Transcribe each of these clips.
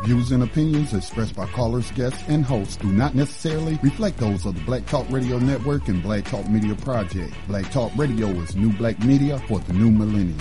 views and opinions expressed by callers, guests, and hosts do not necessarily reflect those of the Black Talk Radio Network and Black Talk Media Project. Black Talk Radio is new black media for the new millennium.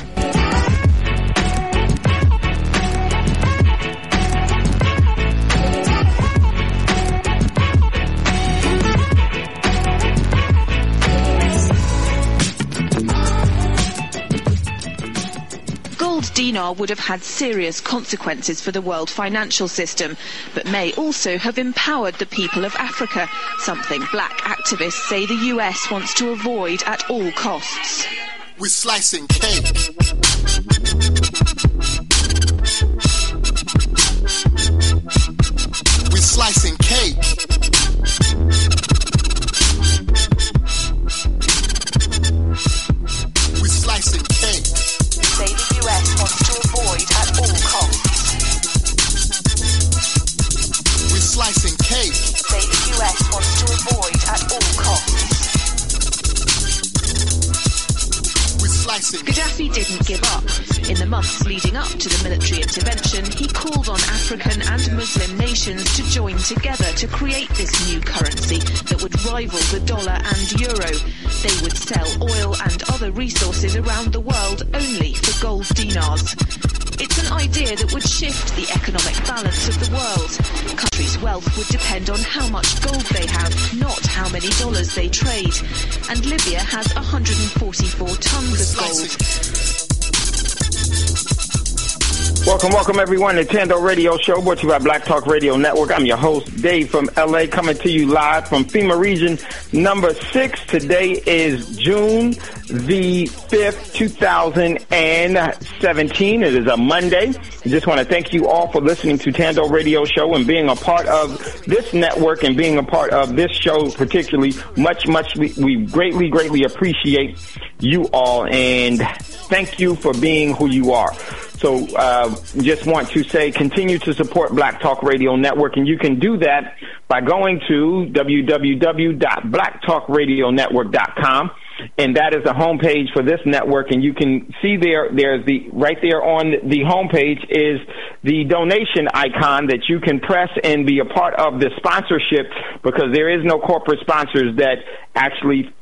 Dinar would have had serious consequences for the world financial system, but may also have empowered the people of Africa, something black activists say the US wants to avoid at all costs. We're slicing cake. We're slicing cake. We're slicing cake. Say the US wants to avoid at all costs. We're slicing cake. Say the US wants to avoid at all costs. We're slicing. Gaddafi didn't give up. In the months leading up to the military intervention, he called on African and Muslim nations to join together to create this new currency that would rival the dollar and euro. They would sell oil and other resources around the world only for gold dinars. It's an idea that would shift the economic balance of the world. Countries' wealth would depend on how much gold they have, not how many dollars they trade. And Libya has 144 tons of gold. Welcome everyone to Tando Radio Show, brought to you by Black Talk Radio Network. I'm your host, Dave from LA, coming to you live from FEMA Region number 6. Today is June the 5th, 2017. It is a Monday. I just want to thank you all for listening to Tando Radio Show and being a part of this network and being a part of this show particularly. We greatly appreciate you all, and thank you for being who you are. So just want to say continue to support Black Talk Radio Network, and you can do that by going to www.blacktalkradionetwork.com, and that is the homepage for this network. And you can see there's right there on the homepage is the donation icon that you can press and be a part of the sponsorship, because there is no corporate sponsors that actually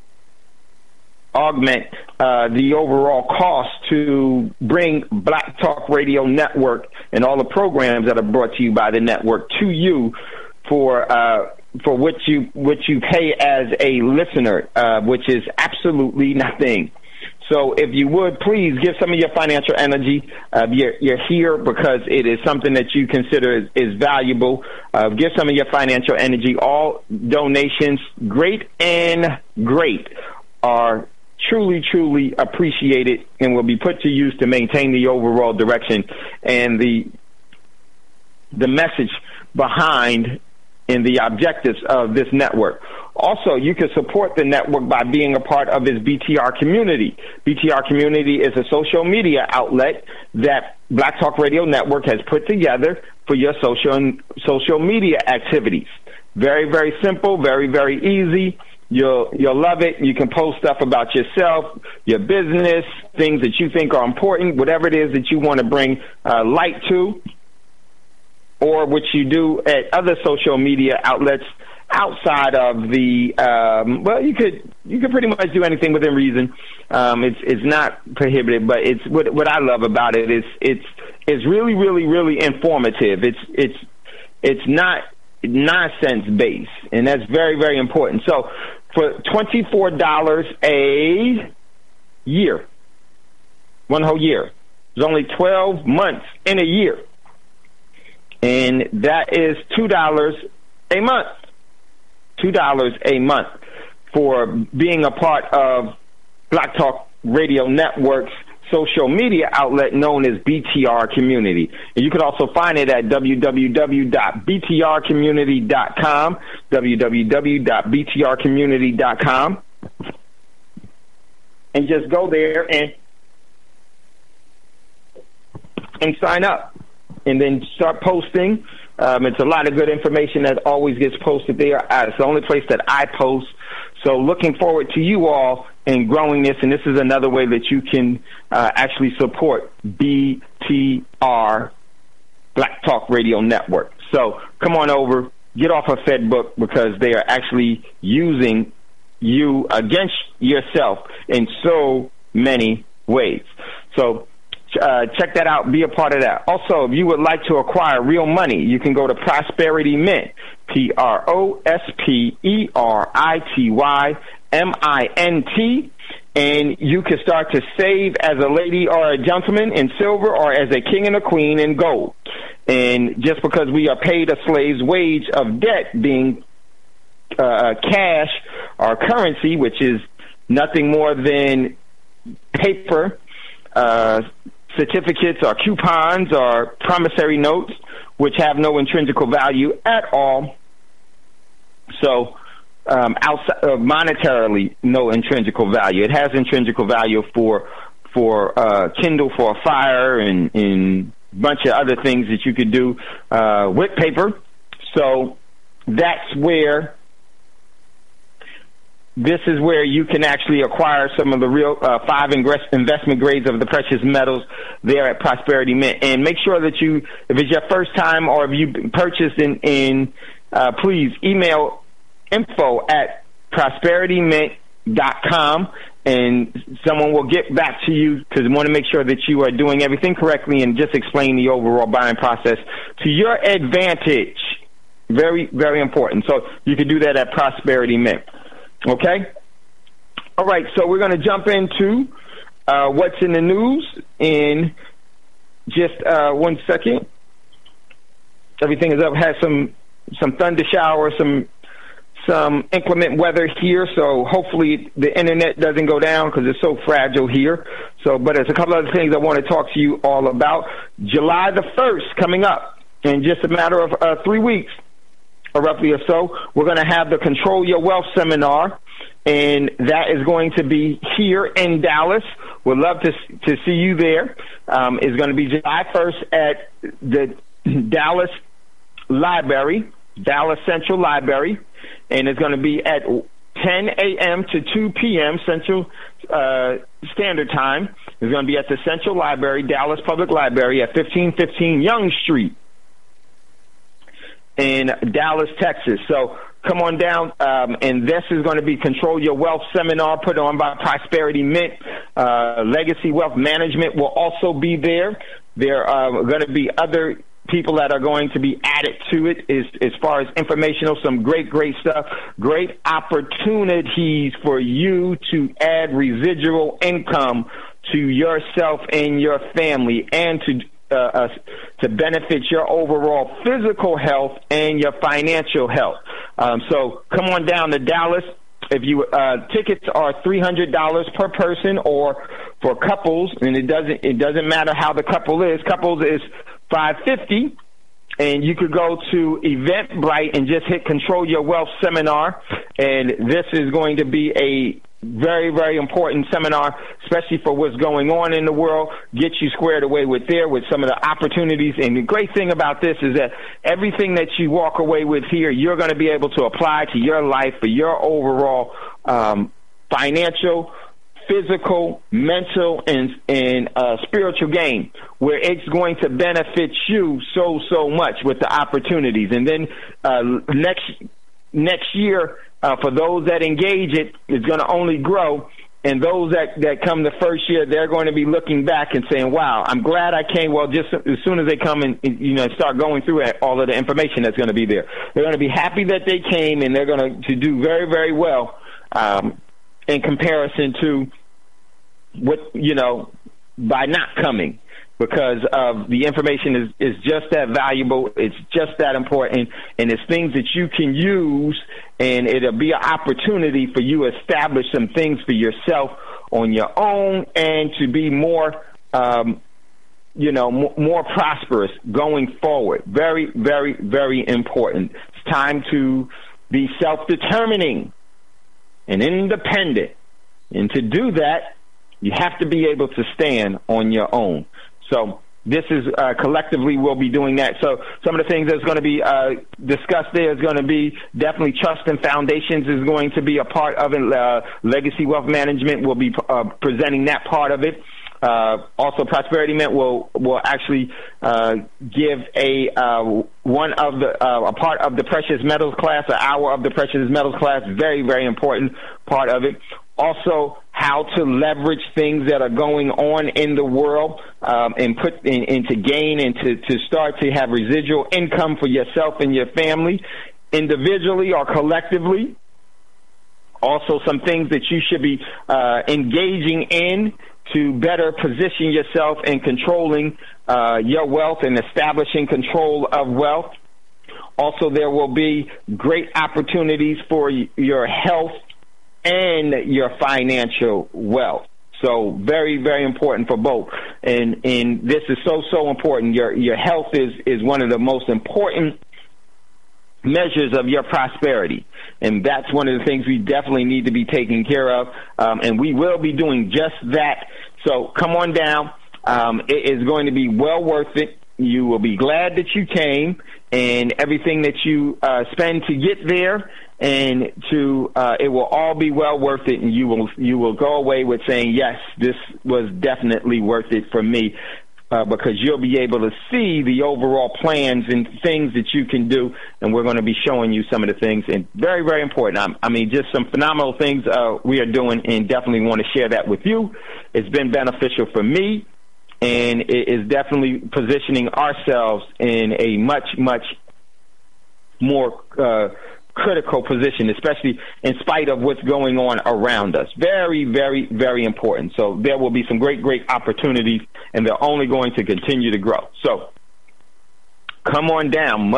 augment the overall cost to bring Black Talk Radio Network and all the programs that are brought to you by the network to you for what you pay as a listener, which is absolutely nothing. So if you would, please give some of your financial energy. You're here because it is something that you consider is valuable. Give some of your financial energy. All donations, great and great, are truly appreciated and will be put to use to maintain the overall direction and the message behind and the objectives of this network. Also, you can support the network by being a part of its BTR community. BTR community is a social media outlet that Black Talk Radio Network has put together for your social media activities. Very simple, very easy. You'll love it. You can post stuff about yourself, your business, things that you think are important, whatever it is that you want to bring light to, or what you do at other social media outlets outside of the. You could pretty much do anything within reason. It's not prohibited, but it's what I love about it is it's really informative. It's not nonsense based, and that's very important. So for $24 a year, one whole year, there's only 12 months in a year, and that is $2 a month. $2 a month for being a part of Black Talk Radio Network's social media outlet known as BTR Community. And you can also find it at www.btrcommunity.com, www.btrcommunity.com, and just go there and sign up, and then start posting. It's a lot of good information that always gets posted there. It's the only place that I post. So looking forward to you all in growing this, and this is another way that you can actually support BTR Black Talk Radio Network. So come on over, get off of FedBook, because they are actually using you against yourself in so many ways. So check that out. Be a part of that. Also, if you would like to acquire real money, you can go to Prosperity Mint, PROSPERITYMINT, and you can start to save as a lady or a gentleman in silver, or as a king and a queen in gold. And just because we are paid a slave's wage of debt, being cash or currency, which is nothing more than paper, certificates or coupons or promissory notes, which have no intrinsic value at all. So outside monetarily, no intrinsic value. It has intrinsic value for Kindle for a fire and a bunch of other things that you could do with paper. So that's where this is where you can actually acquire some of the real 5 investment grades of the precious metals there at Prosperity Mint. And make sure that you, if it's your first time or if you purchased please email info@prosperitymint.com, and someone will get back to you, because we want to make sure that you are doing everything correctly and just explain the overall buying process to your advantage. Very, very important. So you can do that at Prosperity Mint. Okay? All right, so we're going to jump into what's in the news in just 1 second. Everything is up. Had some thunder showers, some inclement weather here, so hopefully the internet doesn't go down because it's so fragile here. So, but there's a couple other things I want to talk to you all about. July the 1st coming up in just a matter of 3 weeks, or roughly or so. We're going to have the Control Your Wealth seminar, and that is going to be here in Dallas. We'd love to see you there. It's going to be July 1st at the Dallas Library, Dallas Central Library, and it's going to be at 10 a.m. to 2 p.m. Central Standard Time. It's going to be at the Central Library, Dallas Public Library, at 1515 Young Street in Dallas, Texas. So come on down, and this is going to be Control Your Wealth seminar put on by Prosperity Mint. Legacy Wealth Management will also be there. There are going to be other people that are going to be added to it as far as informational, some great stuff, great opportunities for you to add residual income to yourself and your family, and to benefit your overall physical health and your financial health. So come on down to Dallas. If you tickets are $300 per person, or for couples, and it doesn't matter how the couple is. Couples is $550, and you could go to Eventbrite and just hit Control Your Wealth seminar, and this is going to be a very, very important seminar, especially for what's going on in the world. Get you squared away with some of the opportunities. And the great thing about this is that everything that you walk away with here, you're going to be able to apply to your life for your overall financial, physical, mental, and spiritual gain, where it's going to benefit you so much with the opportunities. And then next year, for those that engage it's going to only grow. And those that come the first year, they're going to be looking back and saying, wow, I'm glad I came. Well, just as soon as they come and start going through all of the information that's going to be there, they're going to be happy that they came, and they're going to do very, very well in comparison to what, by not coming. Because of the information is just that valuable, it's just that important, and it's things that you can use, and it'll be an opportunity for you to establish some things for yourself on your own, and to be more, more prosperous going forward. Very, very, very important. It's time to be self-determining and independent, and to do that, you have to be able to stand on your own. So this is collectively we'll be doing that. So some of the things that's going to be discussed there is going to be definitely trust and foundations is going to be a part of it. Legacy Wealth Management will be presenting that part of it. Also, Prosperity Mint will actually give a part of the precious metals class, an hour of the precious metals class. Very, very important part of it. Also, how to leverage things that are going on in the world and put into gain and to start to have residual income for yourself and your family, individually or collectively. Also, some things that you should be engaging in to better position yourself in controlling your wealth and establishing control of wealth. Also, there will be great opportunities for your health and your financial wealth. So very, very important for both. And this is so important. Your health is one of the most important measures of your prosperity. And that's one of the things we definitely need to be taking care of. And we will be doing just that. So come on down. It is going to be well worth it. You will be glad that you came, and everything that you spend to get there, and it will all be well worth it, and you will go away with saying, yes, this was definitely worth it for me, because you'll be able to see the overall plans and things that you can do, and we're going to be showing you some of the things, and very, very important. I mean, just some phenomenal things we are doing, and definitely want to share that with you. It's been beneficial for me, and it is definitely positioning ourselves in a much, much more critical position, especially in spite of what's going on around us. Very, very, very important. So there will be some great, great opportunities, and they're only going to continue to grow. So come on down.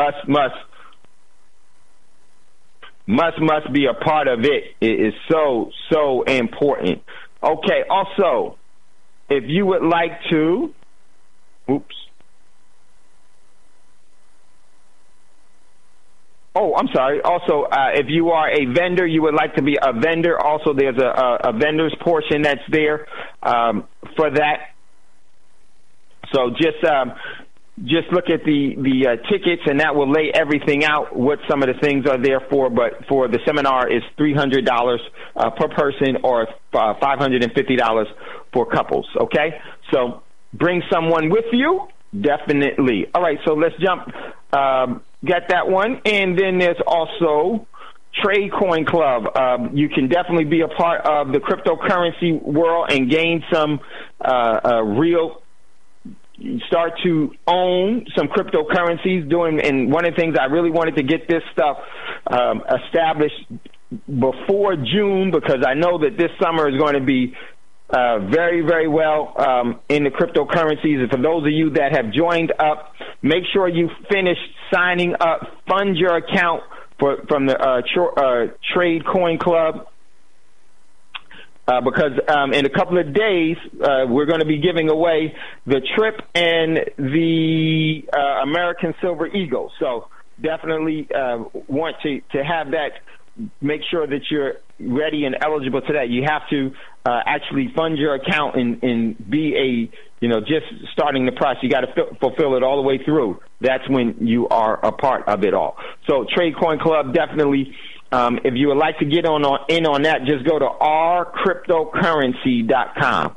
Must be a part of it. It is so important. Okay, also, if you would like to, I'm sorry. Also, if you are a vendor, you would like to be a vendor. Also, there's a vendor's portion that's there for that. So just look at the tickets, and that will lay everything out, what some of the things are there for. But for the seminar, is $300 per person, or $550 for couples. Okay, so bring someone with you, definitely. All right, so let's jump. Get that one, and then there's also Trade Coin Club. You can definitely be a part of the cryptocurrency world and gain some start to own some cryptocurrencies. And one of the things I really wanted to get this stuff established before June, because I know that this summer is going to be very, very well in the cryptocurrencies. And for those of you that have joined up, make sure you finish signing up. Fund your account from the Trade Coin Club, because in a couple of days we're going to be giving away the trip and the American Silver Eagle. So definitely want to have that. Make sure that you're ready and eligible to that. You have to actually fund your account and be just starting the process. You got to fulfill it all the way through. That's when you are a part of it all. So Trade Coin Club, definitely. If you would like to get in on that, just go to rcryptocurrency.com.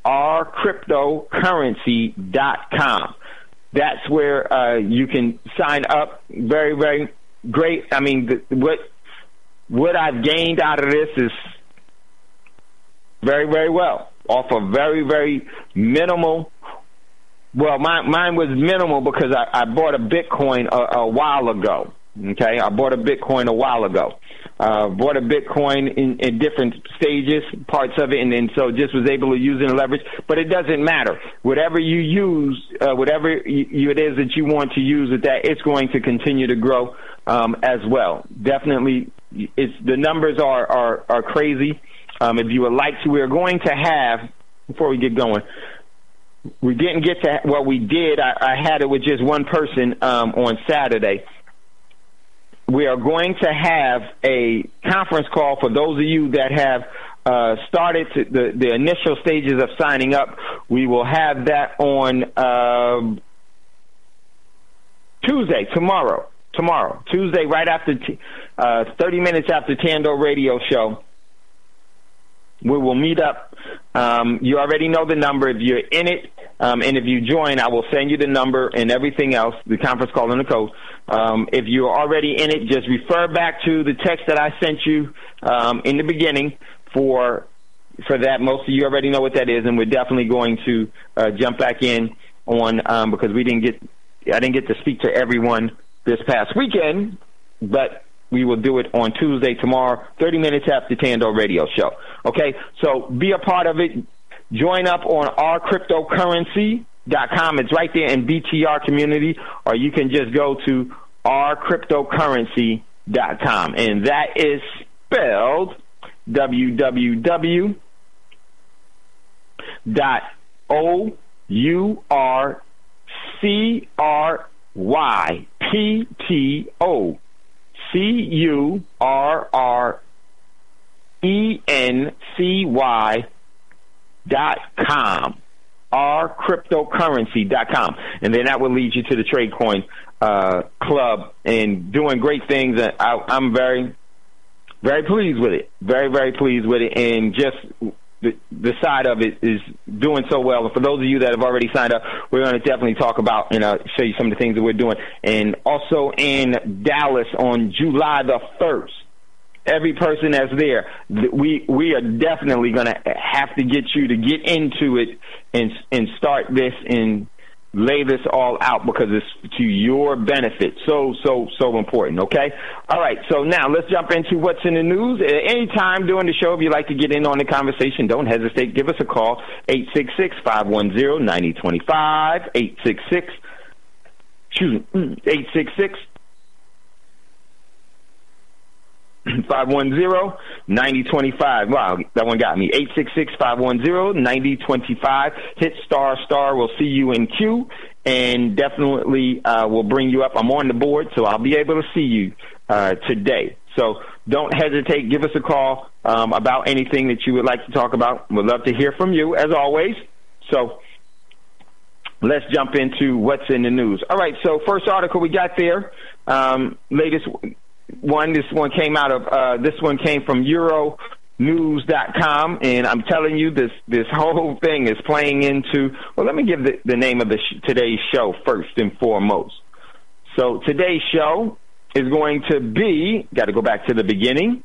rcryptocurrency.com. That's where you can sign up. Very, very great. I mean, what I've gained out of this is very, very well, off of very, very minimal. Well, mine was minimal because I bought a Bitcoin a while ago. Okay, I bought a Bitcoin a while ago. Bought a Bitcoin in different stages, parts of it, and so just was able to use it and leverage. But it doesn't matter. Whatever you use, whatever it is that you want to use with that, it's going to continue to grow as well. Definitely, the numbers are crazy. If you would like to, we're going to have, before we get going, we didn't get to, well, we did. I had it with just one person on Saturday. We are going to have a conference call for those of you that have started the initial stages of signing up. We will have that on Tuesday, tomorrow, Tuesday, right after 30 minutes after Tando Radio Show. We will meet up. You already know the number if you're in it. And if you join, I will send you the number and everything else, the conference call and the code. If you're already in it, just refer back to the text that I sent you in the beginning for that. Most of you already know what that is, and we're definitely going to jump back in on because I didn't get to speak to everyone this past weekend, but we will do it on Tuesday, tomorrow, 30 minutes after Tando Radio Show. Okay, so be a part of it. Join up on ourcryptocurrency.com. It's right there in BTR community, or you can just go to ourcryptocurrency.com, and that is spelled ourcryptocurrency.com, ourcryptocurrency.com, and then that will lead you to the TradeCoin Club and doing great things. I'm very, very pleased with it. Very, very pleased with it, and just the side of it is doing so well. And for those of you that have already signed up, we're going to definitely talk about and show you some of the things that we're doing. And also in Dallas on July the 1st, every person that's there, we are definitely going to have to get you to get into it and start this and lay this all out because it's to your benefit. So important, okay? All right, so now let's jump into what's in the news. At any time during the show, if you'd like to get in on the conversation, don't hesitate. Give us a call, 866-510-9025, 866 510-9025. Wow, that one got me. 866-510-9025. Hit star. We'll see you in queue, and definitely we'll bring you up. I'm on the board, so I'll be able to see you today. So don't hesitate. Give us a call about anything that you would like to talk about. We'd love to hear from you, as always. So let's jump into what's in the news. All right, so first article we got there, latest one. This one came from Euronews.com, and I'm telling you, this whole thing is playing into. Well, let me give the name of today's show first and foremost. So today's show is going to be. Got to go back to the beginning.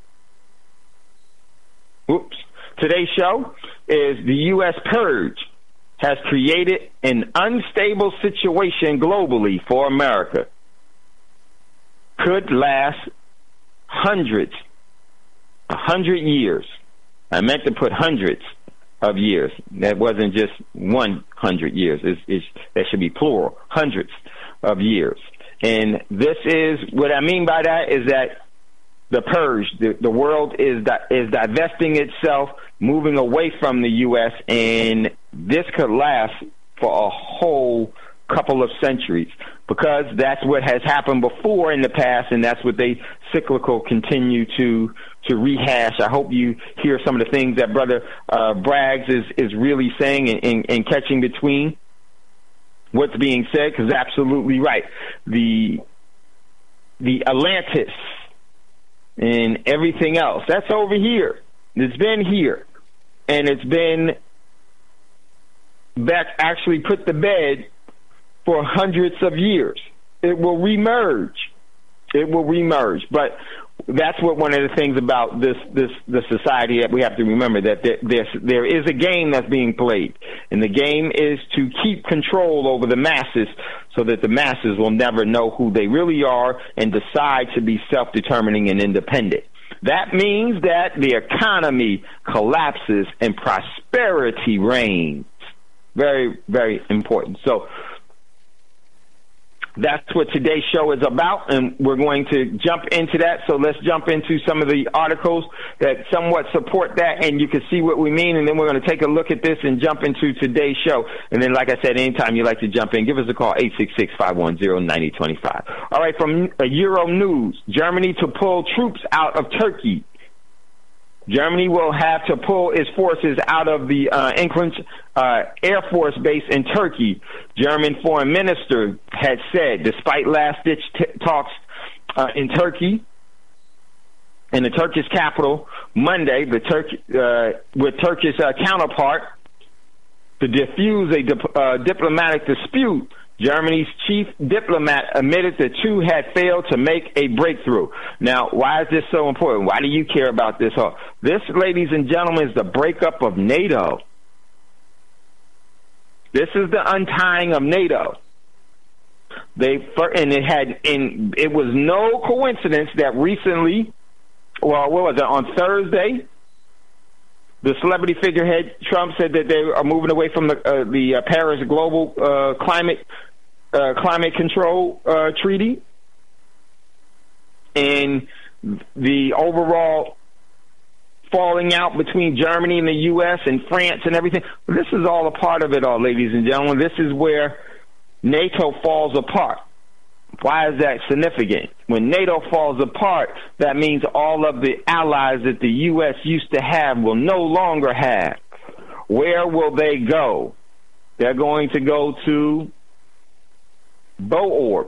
Oops. Today's show is the U.S. purge has created an unstable situation globally for America. Could last 100 years. I meant to put hundreds of years. That wasn't just 100 years. That should be plural. Hundreds of years. And this is what I mean by that is that the purge, the world is divesting itself, moving away from the U.S., and this could last for a whole couple of centuries, because that's what has happened before in the past, and that's what they cyclical continue to rehash. I hope you hear some of the things that Brother Braggs is really saying and catching between what's being said, because absolutely right. The Atlantis and everything else, that's over here. It's been here, and it's been back actually put to bed for hundreds of years. It will remerge. But that's what one of the things about the society that we have to remember, that there is a game that's being played, and the game is to keep control over the masses so that the masses will never know who they really are and decide to be self-determining and independent. That means that the economy collapses and prosperity reigns. Very, very important. So that's what today's show is about, and we're going to jump into that. So let's jump into some of the articles that somewhat support that, and you can see what we mean, and then we're going to take a look at this and jump into today's show. And then, like I said, anytime you'd like to jump in, give us a call, 866-510-9025. All right, from Euronews, Germany to pull troops out of Turkey. Germany will have to pull its forces out of the Inclin Air Force Base in Turkey, German foreign minister had said, despite last-ditch talks in Turkey in the Turkish capital Monday with Turkish counterpart to defuse a diplomatic dispute. Germany's chief diplomat admitted the two had failed to make a breakthrough. Now, why is this so important? Why do you care about this? This, ladies and gentlemen, is the breakup of NATO. This is the untying of NATO. It was no coincidence that recently, on Thursday, the celebrity figurehead Trump said that they are moving away from the Paris Global Climate Control Treaty, and the overall falling out between Germany and the U.S. and France and everything. This is all a part of it all, ladies and gentlemen. This is where NATO falls apart. Why is that significant? When NATO falls apart, that means all of the allies that the U.S. used to have will no longer have. Where will they go? They're going to go to BOORP.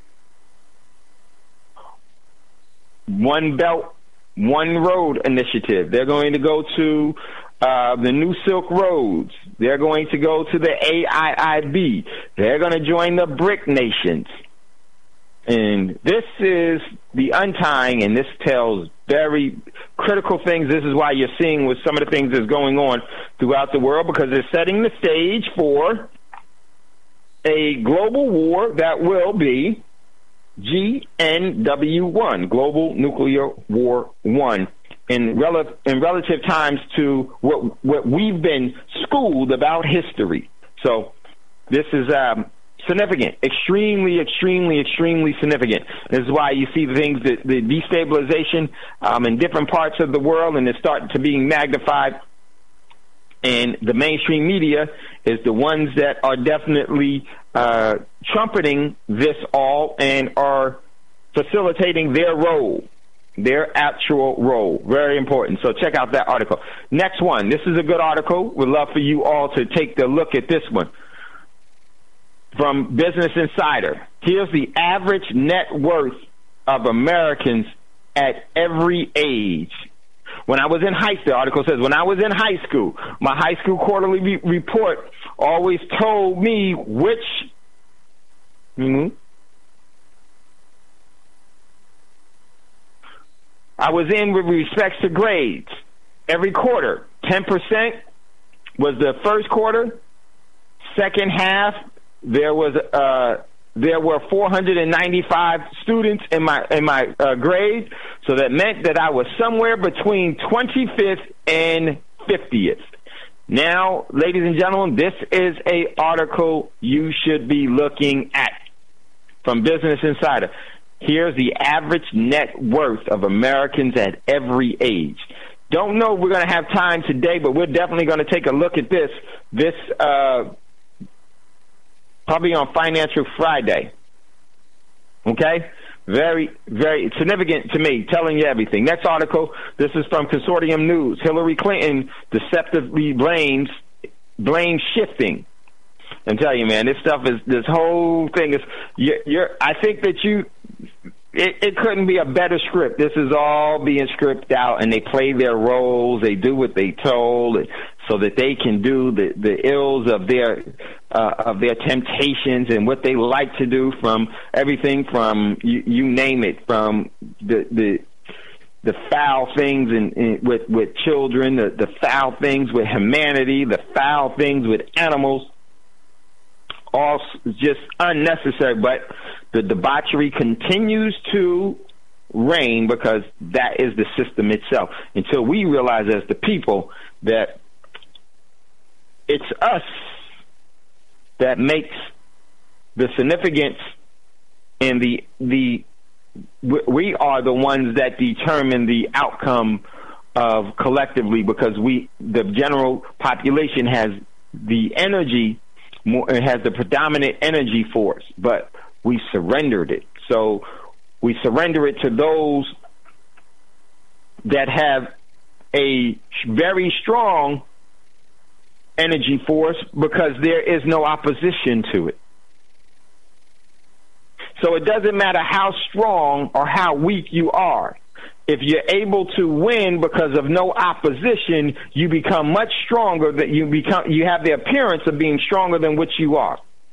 One Belt, One Road initiative. They're going to go to the New Silk Roads. They're going to go to the AIIB. They're going to join the BRIC nations. And this is the untying, and this tells very critical things. This is why you're seeing with some of the things that's going on throughout the world, because it's setting the stage for a global war that will be GNW1, Global Nuclear War 1, in relative times to what we've been schooled about history. So this is significant, extremely, extremely, extremely significant. This is why you see the things, the destabilization in different parts of the world, and it's starting to being magnified. And the mainstream media is the ones that are definitely trumpeting this all and are facilitating their role, their actual role. Very important. So check out that article. Next one. This is a good article. We'd love for you all to take a look at this one. From Business Insider. Here's the average net worth of Americans at every age. When I was in the article says, when I was in high school, my high school quarterly report always told me which I was in with respects to grades. Every quarter, 10% was the first quarter. Second half, there were 495 students in my grade, so that meant that I was somewhere between 25th and 50th. Now, ladies and gentlemen, this is an article you should be looking at from Business Insider. Here's the average net worth of Americans at every age. Don't know if we're going to have time today, but we're definitely going to take a look at this probably on Financial Friday. Okay? Very, very significant to me, telling you everything. Next article, this is from Consortium News. Hillary Clinton deceptively blames shifting. I'm telling you, man, this whole thing is, I think that it couldn't be a better script. This is all being scripted out, and they play their roles. They do what they told, so that they can do the ills of their temptations and what they like to do, from everything from you name it, from the foul things with children, the foul things with humanity, the foul things with animals. All just unnecessary, but the debauchery continues to reign because that is the system itself. Until we realize as the people that it's us that makes the significance, and we are the ones that determine the outcome of collectively, because the general population has the energy. It has the predominant energy force, but we surrendered it. So we surrender it to those that have a very strong energy force, because there is no opposition to it. So it doesn't matter how strong or how weak you are. if you're able to win because of no opposition, you become much stronger. That you have the appearance of being stronger than what you are,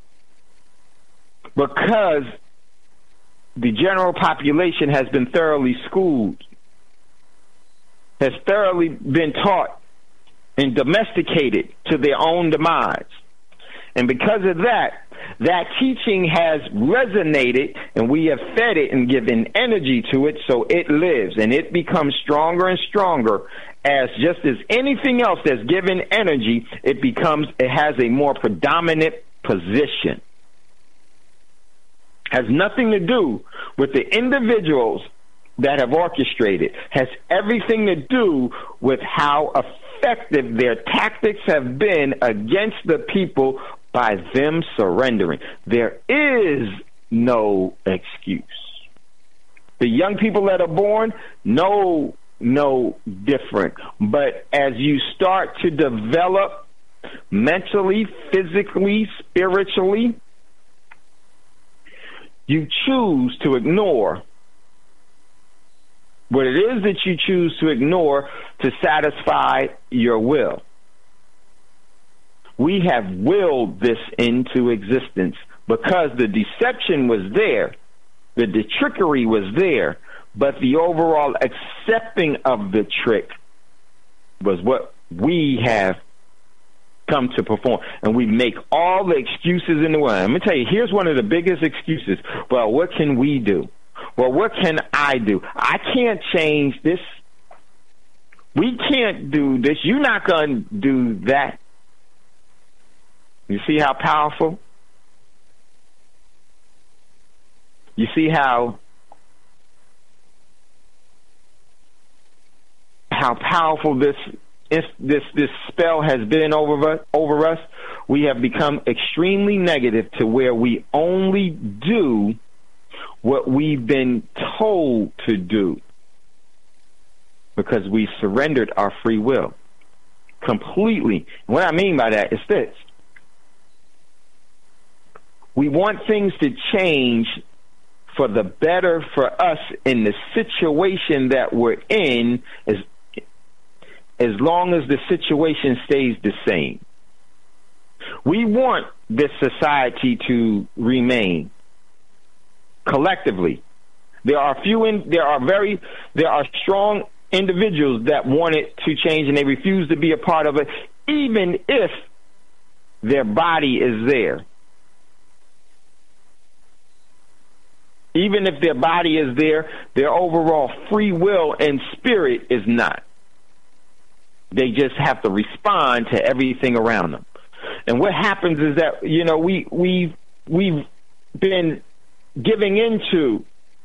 because the general population has been thoroughly schooled, has thoroughly been taught and domesticated to their own demise. And because of that, that teaching has resonated, and we have fed it and given energy to it, so it lives, and it becomes stronger and stronger. As just as anything else that's given energy, it has a more predominant position. Has nothing to do with the individuals that have orchestrated. Has everything to do with how effective their tactics have been against the people by them surrendering. There is no excuse. The young people that are born, no different. But as you start to develop mentally, physically, spiritually, you choose to ignore what it is that you choose to ignore to satisfy your will. We have willed this into existence because the deception was there, the trickery was there, but the overall accepting of the trick was what we have come to perform. And we make all the excuses in the world. I'm going to tell you, here's one of the biggest excuses. Well, what can we do? Well, what can I do? I can't change this. We can't do this. You're not going to do that. You see how powerful? You see how powerful this spell has been over us? We have become extremely negative to where we only do what we've been told to do because we surrendered our free will completely. What I mean by that is this. We want things to change for the better for us in the situation that we're in, as long as the situation stays the same. We want this society to remain collectively. There are strong individuals that want it to change, and they refuse to be a part of it, even if their body is there. Even if their body is there, their overall free will and spirit is not. They just have to respond to everything around them. And what happens is that, we've been giving into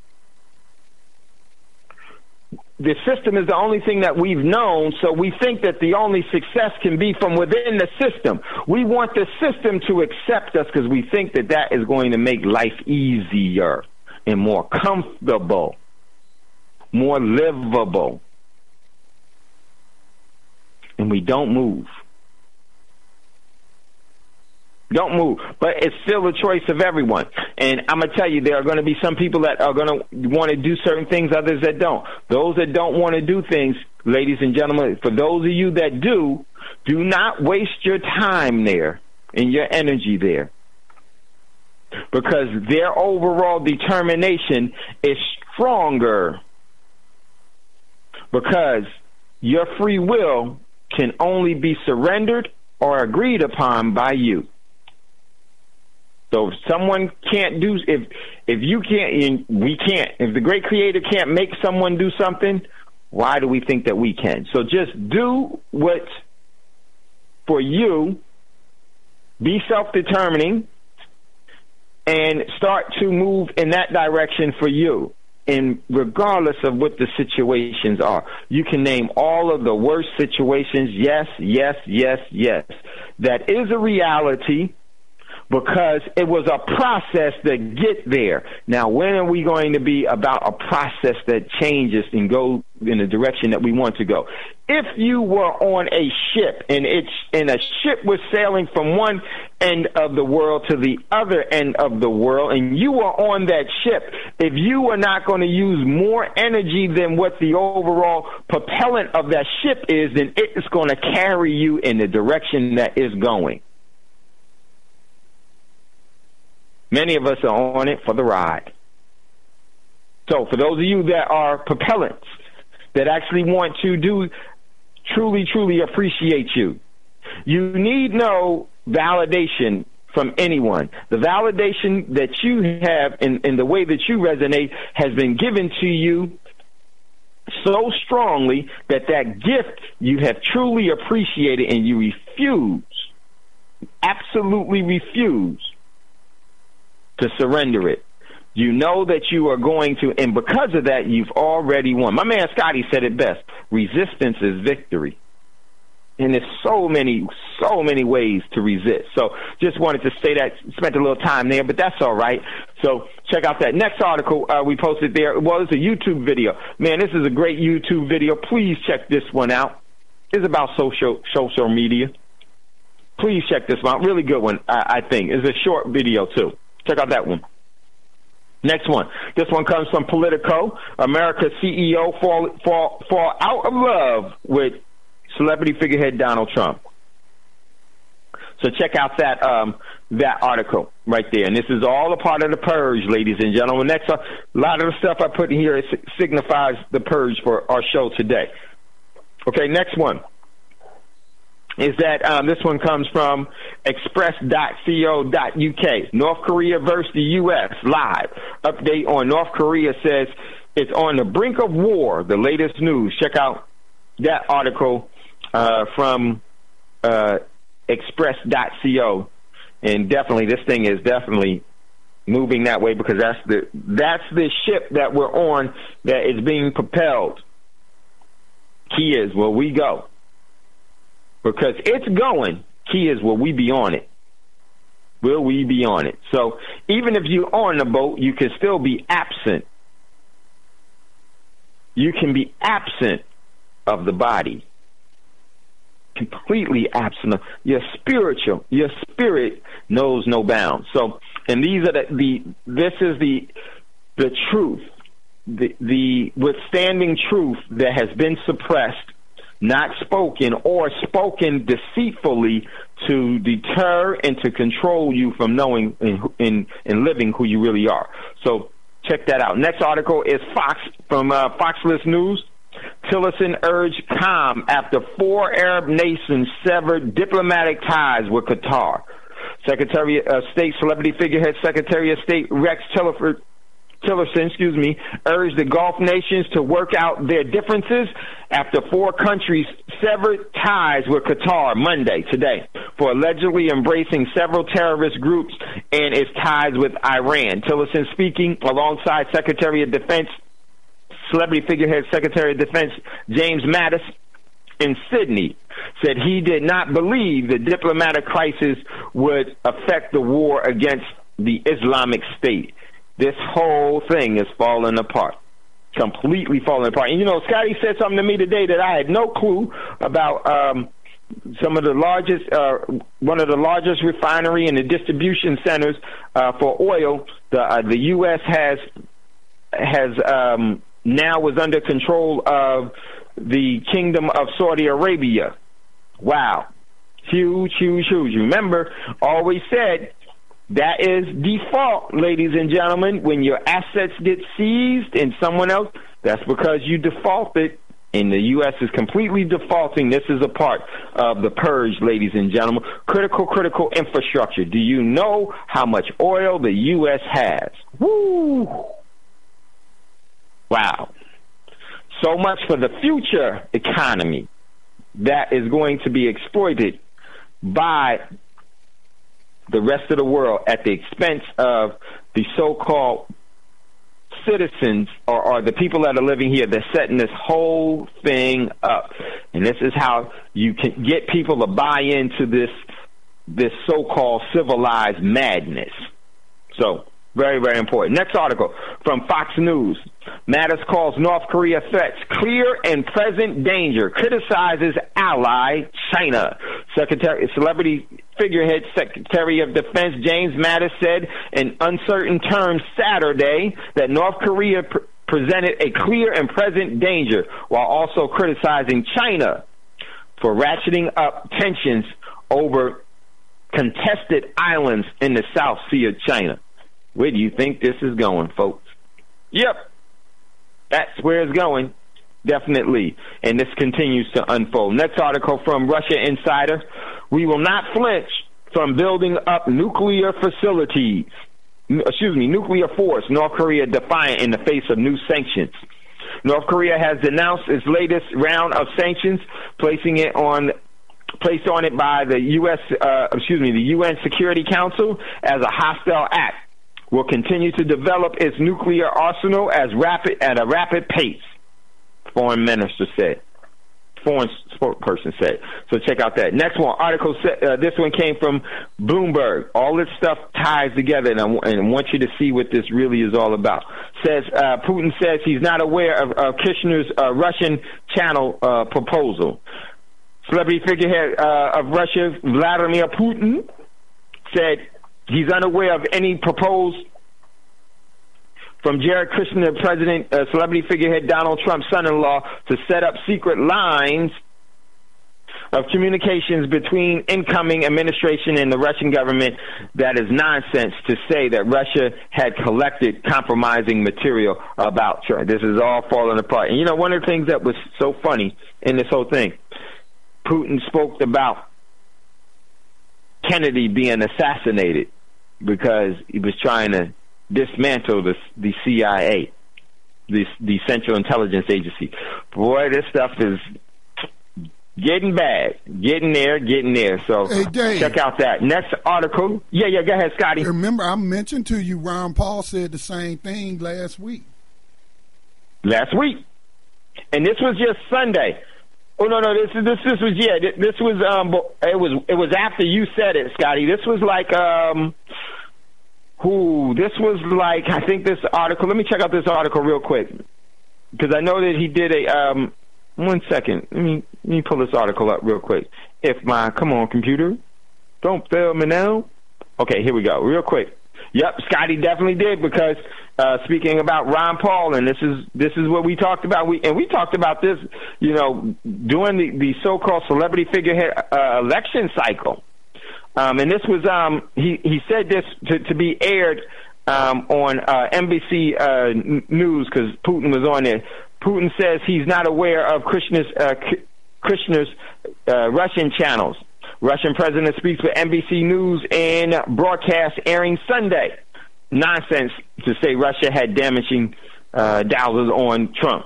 the system is the only thing that we've known, so we think that the only success can be from within the system. We want the system to accept us because we think that that is going to make life easier and more comfortable, more livable. And we don't move. Don't move. But it's still a choice of everyone. And I'm going to tell you, there are going to be some people that are going to want to do certain things, others that don't. Those that don't want to do things, ladies and gentlemen, for those of you that do not waste your time there and your energy there. Because their overall determination is stronger. Because your free will can only be surrendered or agreed upon by you. So if someone can't do, if you can't, we can't. If the great creator can't make someone do something, why do we think that we can? So just do what's for you, be self-determining, and start to move in that direction for you. And regardless of what the situations are, you can name all of the worst situations. Yes, yes, yes, yes. That is a reality. because it was a process to get there. Now, when are we going to be about a process that changes and go in the direction that we want to go? If you were on a ship and a ship was sailing from one end of the world to the other end of the world, and you were on that ship, if you were not going to use more energy than what the overall propellant of that ship is, then it is going to carry you in the direction that it's going. Many of us are on it for the ride. So for those of you that are propellants, that actually want to do truly appreciate you, you need no validation from anyone. The validation that you have in the way that you resonate has been given to you so strongly that gift you have truly appreciated, and you absolutely refuse to surrender it. You know that you are going to, and because of that, you've already won. My man Scotty said it best: resistance is victory. And there's so many ways to resist. So just wanted to say that, spent a little time there, but that's all right. So check out that next article we posted there. Well, it's a YouTube video. Man, this is a great YouTube video. Please check this one out. It's about social media. Please check this one out. Really good one, I think. It's a short video, too. Check out that one. Next one. This one comes from Politico. America's CEO fall out of love with celebrity figurehead Donald Trump. So check out that article right there. And this is all a part of the purge, ladies and gentlemen. Next, a lot of the stuff I put in here signifies the purge for our show today. Okay, next one is that this one comes from express.co.uk. North Korea versus the U.S. live. Update on North Korea says it's on the brink of war. The latest news. Check out that article from express.co. And definitely, this thing is definitely moving that way, because that's the ship that we're on that is being propelled. Key is, will we go? Because it's going. Key is, will we be on it? Will we be on it? So even if you're on the boat, you can still be absent. You can be absent of the body. Completely absent. Your spirit knows no bounds. So, and these are this is the truth, the withstanding truth that has been suppressed, not spoken, or spoken deceitfully to deter and to control you from knowing and living who you really are. So check that out. Next article is from Foxless News. Tillerson urged calm after 4 Arab nations severed diplomatic ties with Qatar. Secretary of State, celebrity figurehead Secretary of State Rex Tillerson, urged the Gulf nations to work out their differences after 4 countries severed ties with Qatar Monday, today, for allegedly embracing several terrorist groups and its ties with Iran. Tillerson, speaking alongside Secretary of Defense, celebrity figurehead Secretary of Defense James Mattis in Sydney, said he did not believe the diplomatic crisis would affect the war against the Islamic State. This whole thing is falling apart, completely falling apart. And, you know, Scotty said something to me today that I had no clue about. Some of the largest, one of the largest refinery and the distribution centers for oil, the U.S. has now was under control of the Kingdom of Saudi Arabia. Wow. Huge. Remember, always said, that is default, ladies and gentlemen. When your assets get seized in someone else, that's because you defaulted, and the U.S. is completely defaulting. This is a part of the purge, ladies and gentlemen. Critical infrastructure. Do you know how much oil the U.S. has? Woo! Wow. So much for the future economy that is going to be exploited by the rest of the world at the expense of the so-called citizens or the people that are living here. They're setting this whole thing up. And this is how you can get people to buy into this this so-called civilized madness. So, very, very important. Next article from Fox News. Mattis calls North Korea threats clear and present danger, criticizes ally China. Celebrity figurehead Secretary of Defense James Mattis said in uncertain terms Saturday that North Korea presented a clear and present danger, while also criticizing China for ratcheting up tensions over contested islands in the South Sea of China. Where do you think this is going, folks? Yep, that's where it's going, definitely. And this continues to unfold. Next article from Russia Insider. We will not flinch from building up nuclear force, North Korea defiant in the face of new sanctions. North Korea has denounced its latest round of sanctions, placed on it by the the UN Security Council as a hostile act. Will continue to develop its nuclear arsenal at a rapid pace, foreign spokesperson said. So check out that. Next one, article, this one came from Bloomberg. All this stuff ties together, and I want you to see what this really is all about. Says Putin says he's not aware of Kushner's Russian channel proposal. Celebrity figurehead of Russia, Vladimir Putin, said he's unaware of any proposed from Jared Kushner, celebrity figurehead Donald Trump's son-in-law, to set up secret lines of communications between incoming administration and the Russian government. That is nonsense to say that Russia had collected compromising material about Trump. This is all falling apart. And you know, one of the things that was so funny in this whole thing, Putin spoke about Kennedy being assassinated because he was trying to dismantle the CIA, the Central Intelligence Agency. Boy, this stuff is getting bad. Getting there. So hey, Dave, check out that. Next article. Yeah, go ahead, Scotty. Remember, I mentioned to you Ron Paul said the same thing last week. And this was just Sunday. Oh no, this was it was after you said it, Scotty. This was like I think this article. Let me check out this article real quick because I know that he did a 1 second. Let me pull this article up real quick. Come on, computer, don't fail me now. Okay, here we go, real quick. Yep, Scotty definitely did, because speaking about Ron Paul, and this is what we talked about. We talked about this, during the so-called celebrity figurehead election cycle. And this was he said this to be aired on NBC News because Putin was on there. Putin says he's not aware of Kushner's Russian channels. Russian president speaks with NBC News in broadcast airing Sunday. Nonsense to say Russia had damaging dials on Trump.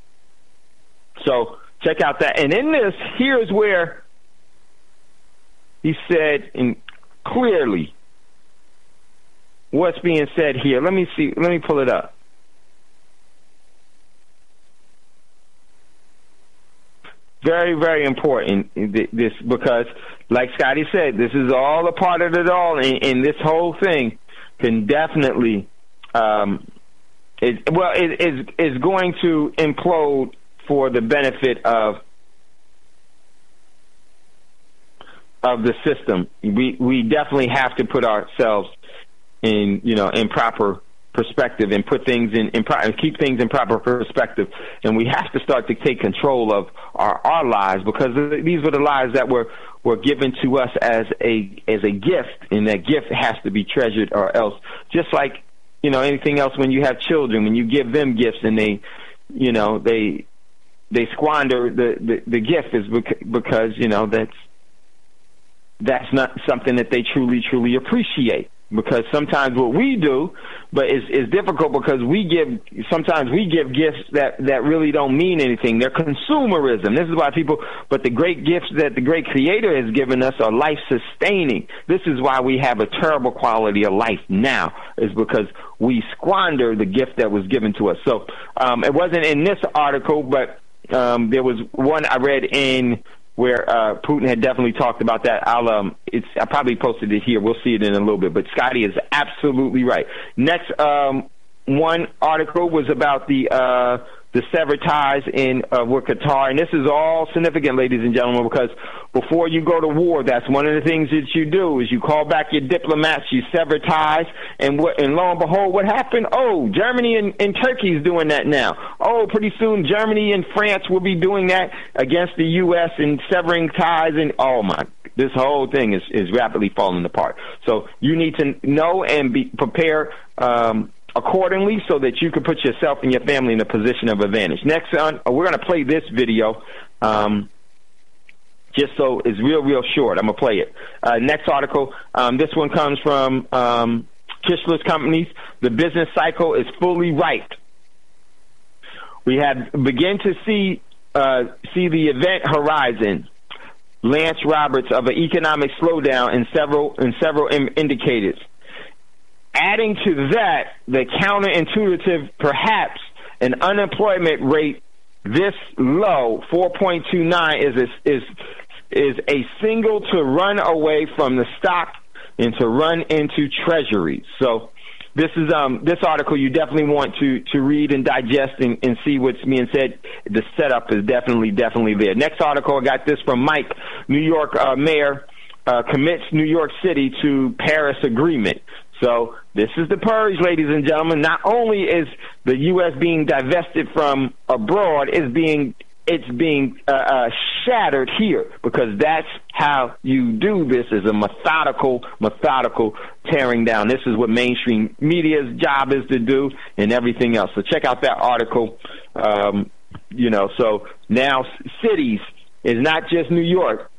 So check out that. And in this, here's where he said clearly what's being said here. Let me pull it up. Very, very important, this, because, like Scotty said, this is all a part of it all, and this whole thing can definitely, is going to implode for the benefit of the system. We definitely have to put ourselves in proper perspective and put things keep things in proper perspective, and we have to start to take control of our lives, because these were the lives that were given to us as a gift, and that gift has to be treasured, or else, just like anything else, when you have children, when you give them gifts and they squander the gift, is because that's not something that they truly appreciate. Because sometimes what we do, but is difficult, because sometimes we give gifts that really don't mean anything. They're consumerism. This is why but the great gifts that the great Creator has given us are life-sustaining. This is why we have a terrible quality of life now, is because we squander the gift that was given to us. So it wasn't in this article, but there was one I read in where Putin had definitely talked about that. I probably posted it here. We'll see it in a little bit. But Scotty is absolutely right. Next one article was about the severed ties with Qatar, and this is all significant, ladies and gentlemen, because before you go to war, that's one of the things that you do is you call back your diplomats, you sever ties, and lo and behold, what happened? Oh, Germany and Turkey is doing that now. Oh, pretty soon Germany and France will be doing that against the U.S. and severing ties, and oh my, this whole thing is rapidly falling apart. So you need to know and be prepared accordingly so that you can put yourself and your family in a position of advantage. Next on, we're going to play this video just so it's real short. I'm going to play it. Next article, this one comes from Kishler's Companies. The business cycle is fully ripe. We have begin to see the event horizon. Lance Roberts of an economic slowdown in several indicators. Adding to that, the counterintuitive, perhaps, an unemployment rate this low, 4.29, is a signal to run away from the stock and to run into treasuries. So this is this article you definitely want to read and digest and see what's being said. The setup is definitely there. Next article, I got this from Mike, New York mayor commits New York City to Paris Agreement. So this is the purge, ladies and gentlemen. Not only is the U.S. being divested from abroad, it's being shattered here, because that's how you do this, is a methodical tearing down. This is what mainstream media's job is to do, and everything else. So check out that article. So now cities is not just New York.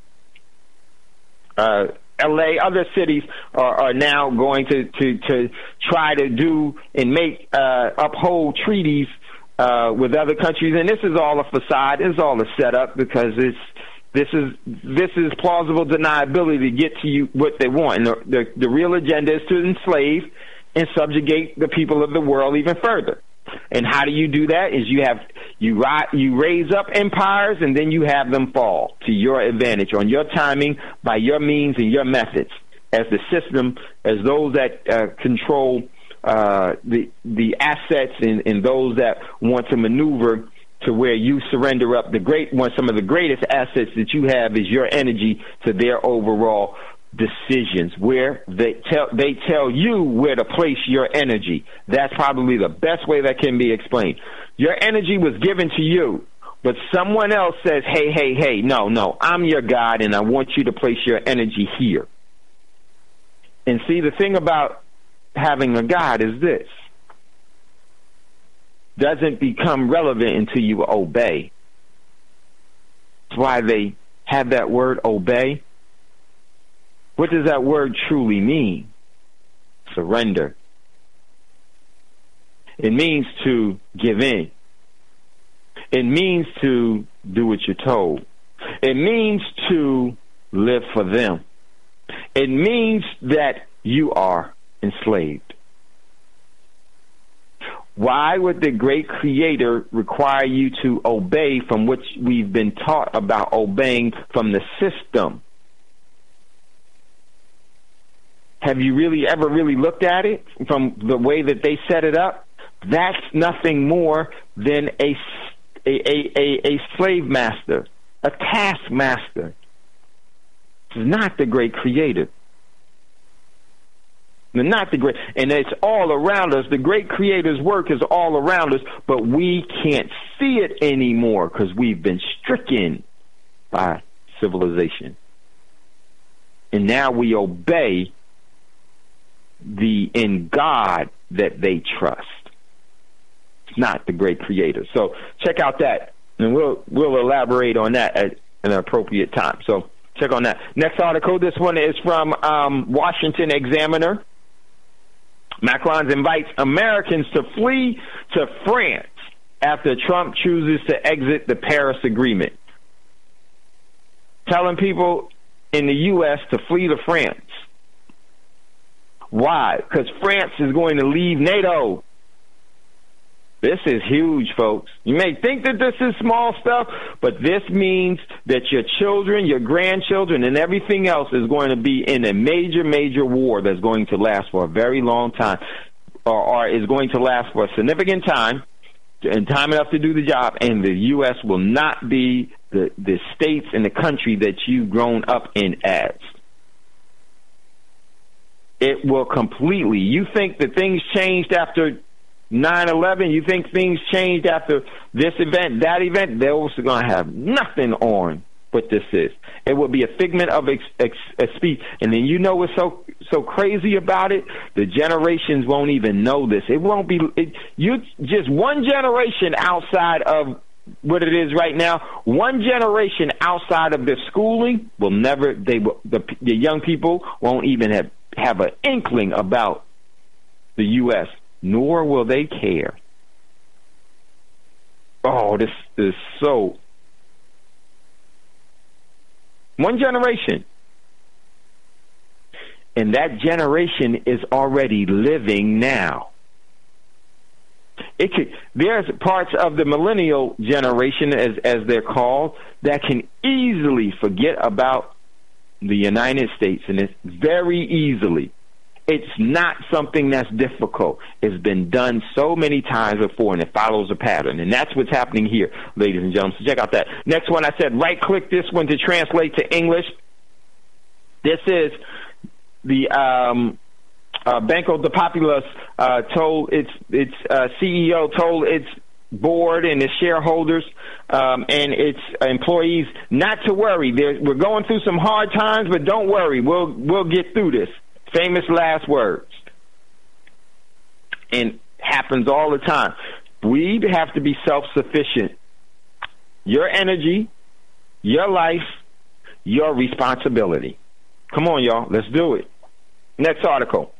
LA, other cities are now going to try to do and uphold treaties with other countries, and this is all a facade. It's all a setup, because this is plausible deniability to get to you what they want. And the real agenda is to enslave and subjugate the people of the world even further. And how do you do that? Is you raise up empires, and then you have them fall to your advantage on your timing, by your means and your methods, as the system, as those that control the assets and those that want to maneuver to where you surrender up some of the greatest assets that you have is your energy to their overall decisions, where they tell you where to place your energy. That's probably the best way that can be explained. Your energy was given to you, but someone else says, hey, no, I'm your God, and I want you to place your energy here. And see, the thing about having a God is this: doesn't become relevant until you obey. That's why they have that word obey. What does that word truly mean? Surrender. It means to give in. It means to do what you're told. It means to live for them. It means that you are enslaved. Why would the great Creator require you to obey from which we've been taught about obeying from the system? Have you ever really looked at it from the way that they set it up? That's nothing more than a slave master, a taskmaster. It's not the great Creator. Not the great, and it's all around us. The great Creator's work is all around us, but we can't see it anymore because we've been stricken by civilization. And now we obey in God that they trust. It's not the great Creator. So check out that, and we'll elaborate on that at an appropriate time. So check on that. Next article, this one is from Washington Examiner. Macron invites Americans to flee to France after Trump chooses to exit the Paris Agreement. Telling people in the U.S. to flee to France. Why? Because France is going to leave NATO. This is huge, folks. You may think that this is small stuff, but this means that your children, your grandchildren, and everything else is going to be in a major, major war that's going to last for a very long time, or is going to last for a significant time, and time enough to do the job, and the U.S. will not be the states and the country that you've grown up in as. It will completely. You think that things changed after 9/11? You think things changed after this event, that event? They're also going to have nothing on what this is. It will be a figment of speech. And then you know what's so crazy about it? The generations won't even know this. It won't be just one generation outside of what it is right now. One generation outside of their schooling will never. The young people won't even have an inkling about the U.S., nor will they care. Oh, this is so. One generation. And that generation is already living now. There's parts of the millennial generation, as they're called, that can easily forget about the United States, and it's very easily. It's not something that's difficult. It's been done so many times before, and it follows a pattern. And that's what's happening here, ladies and gentlemen. So check out that. Next one, I said right-click this one to translate to English. This is the Banco de Popular told its CEO told its board and its shareholders and its employees not to worry. We're going through some hard times, but don't worry. We'll get through this. Famous last words. And happens all the time. We have to be self-sufficient. Your energy, your life, your responsibility. Come on, y'all. Let's do it. Next article.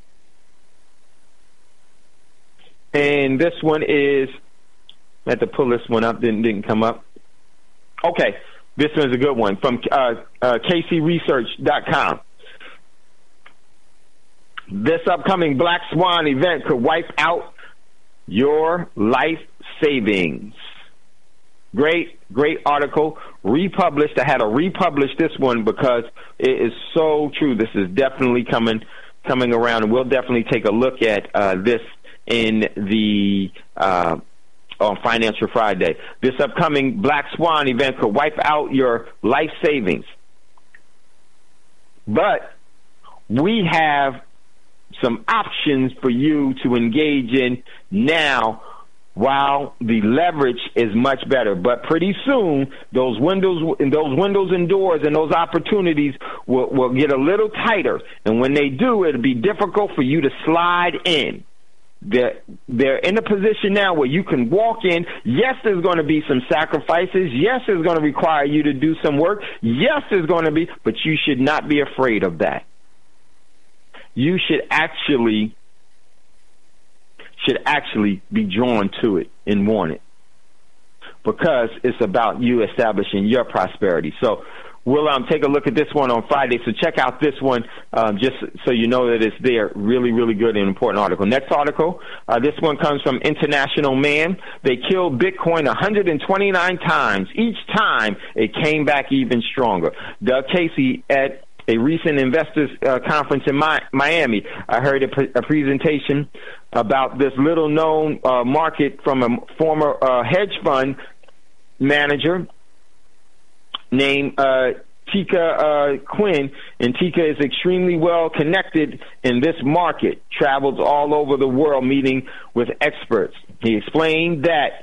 And this one is, I had to pull this one up, didn't come up. Okay, this one's a good one from KCResearch.com. This upcoming Black Swan event could wipe out your life savings. Great article. Republished. I had to republish this one because it is so true. This is definitely coming around, and we'll definitely take a look at this in the on Financial Friday. This upcoming Black Swan event could wipe out your life savings. But we have some options for you to engage in now while the leverage is much better. But pretty soon, those windows and doors and those opportunities will get a little tighter. And when they do, it'll be difficult for you to slide in. They're in a position now where you can walk in. Yes, there's going to be some sacrifices. Yes, it's going to require you to do some work. Yes, there's going to be, but you should not be afraid of that. You should actually be drawn to it and want it, because it's about you establishing your prosperity. So we'll take a look at this one on Friday. So check out this one just so you know that it's there. Really, really good and important article. Next article, this one comes from International Man. They killed Bitcoin 129 times. Each time it came back even stronger. Doug Casey at a recent investors conference in Miami, I heard a presentation about this little-known market from a former hedge fund manager named Tika Quinn, and Tika is extremely well connected in this market, travels all over the world meeting with experts. He explained that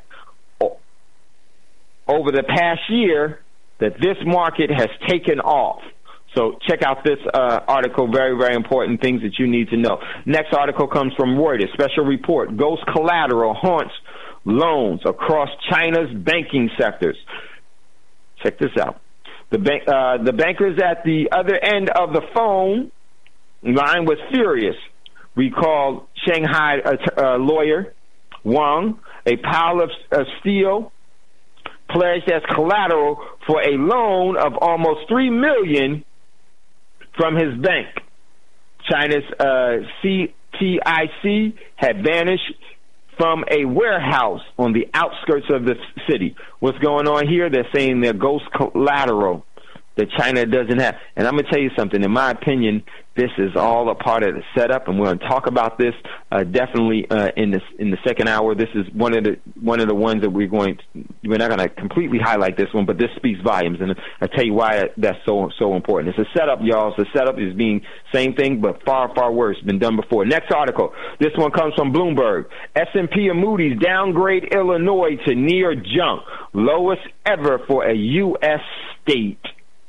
over the past year that this market has taken off. So check out this article, very, very important things that you need to know. Next article comes from Reuters, special report, ghost collateral haunts loans across China's banking sectors. Check this out. The bankers at the other end of the phone line was furious. We called Shanghai lawyer Wang, a pile of steel pledged as collateral for a loan of almost $3 million from his bank. China's CTIC had vanished from a warehouse on the outskirts of the city. What's going on here? They're saying they're ghost collateral that China doesn't have. And I'm going to tell you something. In my opinion, this is all a part of the setup, and we're going to talk about this definitely in the second hour. This is one of the ones that we're not going to completely highlight this one, but this speaks volumes, and I'll tell you why that's so important. It's a setup, y'all. It's a setup. Is being same thing, but far, far worse. Been done before. Next article. This one comes from Bloomberg. S&P and Moody's downgrade Illinois to near junk, lowest ever for a U.S. state.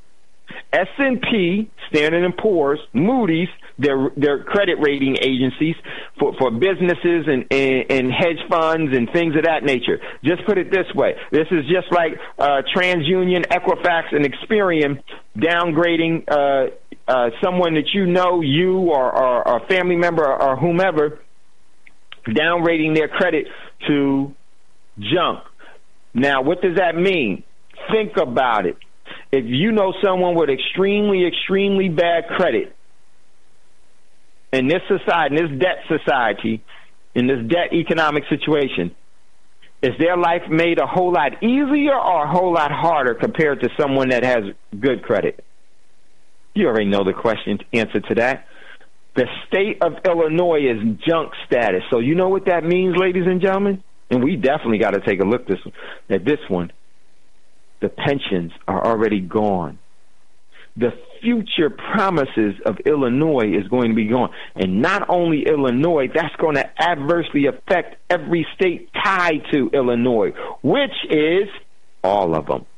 S&P, Standard & Poor's, Moody's, their credit rating agencies for businesses and hedge funds and things of that nature. Just put it this way. This is just like TransUnion, Equifax, and Experian downgrading someone that you or a family member or whomever, downgrading their credit to junk. Now, what does that mean? Think about it. If you know someone with extremely, extremely bad credit in this society, in this debt society, in this debt economic situation, is their life made a whole lot easier or a whole lot harder compared to someone that has good credit? You already know the answer to that. The state of Illinois is junk status. So you know what that means, ladies and gentlemen? And we definitely got to take a look at this one. The pensions are already gone. The future promises of Illinois is going to be gone. And not only Illinois, that's going to adversely affect every state tied to Illinois, which is all of them.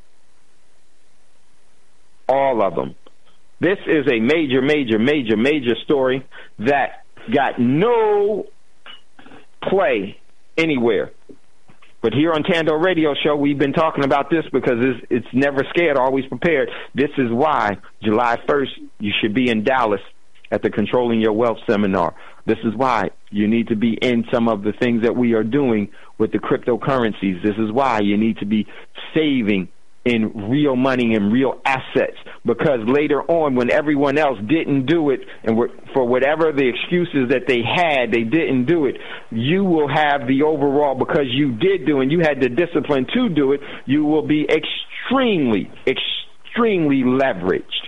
All of them. This is a major, major, major, major story that got no play anywhere. But here on Tando Radio Show, we've been talking about this because it's never scared, always prepared. This is why July 1st, you should be in Dallas at the Controlling Your Wealth seminar. This is why you need to be in some of the things that we are doing with the cryptocurrencies. This is why you need to be saving in real money and real assets, because later on, when everyone else didn't do it, and for whatever the excuses that they had, they didn't do it, you will have the overall, because you did do and you had the discipline to do it, you will be extremely, extremely leveraged.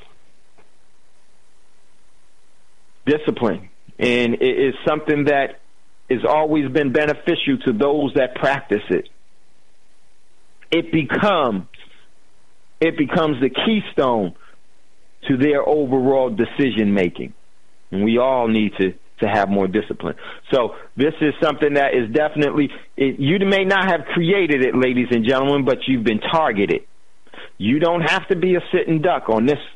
Discipline. And it is something that has always been beneficial to those that practice it. It becomes the keystone to their overall decision making. And we all need to have more discipline. So this is something that is definitely, you may not have created it, ladies and gentlemen, but you've been targeted. You don't have to be a sitting duck on this.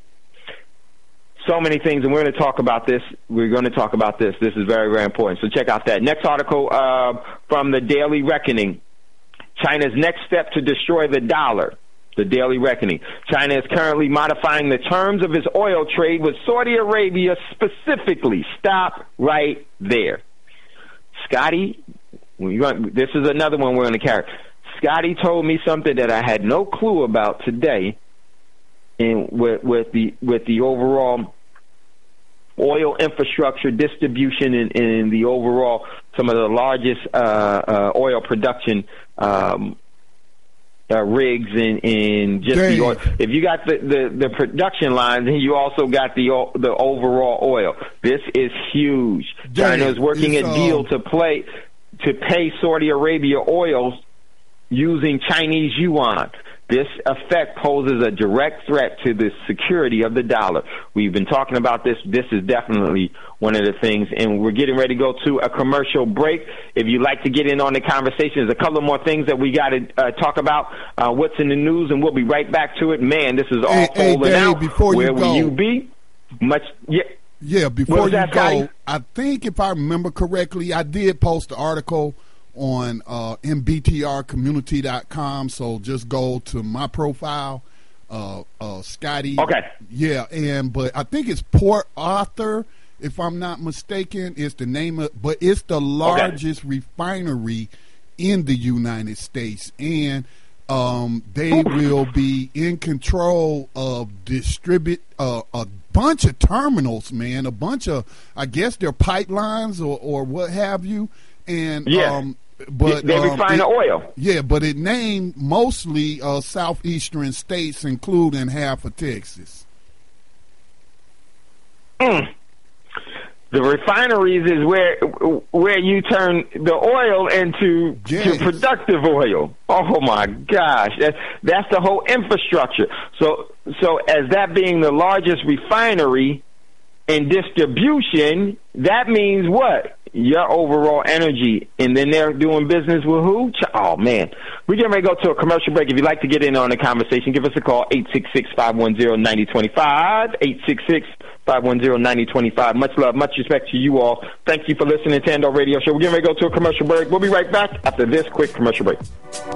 So many things, and we're going to talk about this. We're going to talk about this. This is very, very important. So check out that. Next article from the Daily Reckoning. China's next step to destroy the dollar. The Daily Reckoning. China is currently modifying the terms of its oil trade with Saudi Arabia specifically. Stop right there. Scotty, this is another one we're going to carry. Scotty told me something that I had no clue about today with the overall oil infrastructure distribution and the overall, some of the largest oil production rigs and just the oil. If you got the production lines, then you also got the overall oil. This is huge. China is working a deal to pay Saudi Arabia oils using Chinese yuan. This effect poses a direct threat to the security of the dollar. We've been talking about this. This is definitely one of the things, and we're getting ready to go to a commercial break. If you'd like to get in on the conversation, there's a couple more things that we got to talk about, what's in the news, and we'll be right back to it. Man, this is all holding out. Where will you be? Yeah, before you go, I think if I remember correctly, I did post an article on mbtrcommunity.com, so just go to my profile, Scotty. Okay. Yeah, but I think it's Port Arthur, if I'm not mistaken, is the name of, but it's the largest refinery in the United States, and they will be in control of a bunch of terminals, man, a bunch of, I guess they're pipelines or what have you. And Yeah. but they refine the oil. Yeah, but it named mostly southeastern states, including half of Texas. The refineries is where you turn the oil into to productive oil. Oh my gosh, that's the whole infrastructure. So as that being the largest refinery in distribution, that means what? Your overall energy. And then they're doing business with who? Oh, man. We're getting ready to go to a commercial break. If you'd like to get in on the conversation, give us a call, 866-510-9025, 866-510-9025. Much love, much respect to you all. Thank you for listening to Tando Radio Show. We're getting ready to go to a commercial break. We'll be right back after this quick commercial break.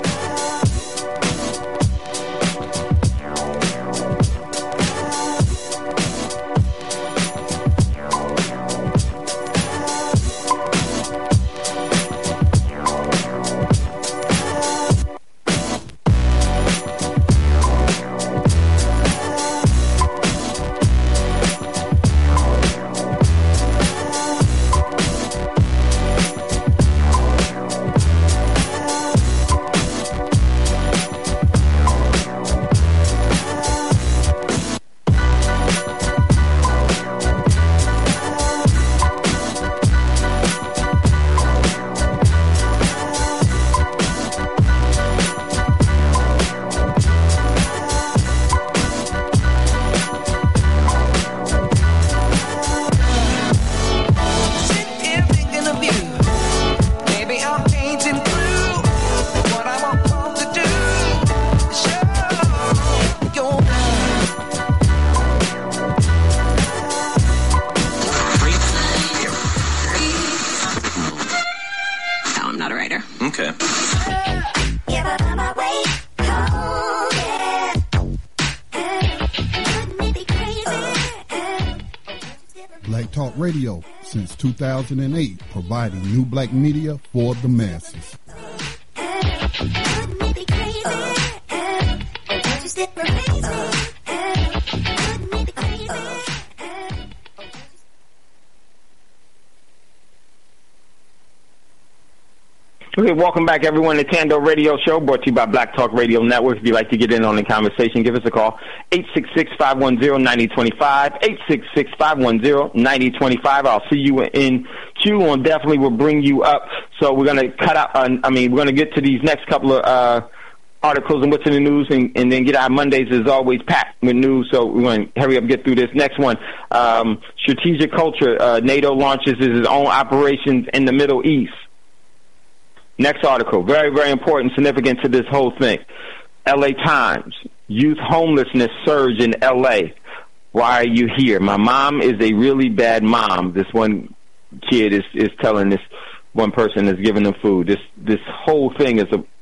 Black Talk Radio since 2008, providing new black media for the masses. Okay, welcome back, everyone, to Tando Radio Show, brought to you by Black Talk Radio Network. If you'd like to get in on the conversation, give us a call, 866-510-9025, 866-510-9025. I'll see you in queue, and definitely will bring you up. So we're going to cut out, we're going to get to these next couple of articles and what's in the news, and then get our Mondays, as always, packed with news. So we're going to hurry up and get through this. Next one, strategic culture. NATO launches its own operations in the Middle East. Next article, very, very important, significant to this whole thing. L.A. Times, youth homelessness surge in L.A. Why are you here? My mom is a really bad mom. This one kid is telling this one person is giving them food. This whole thing is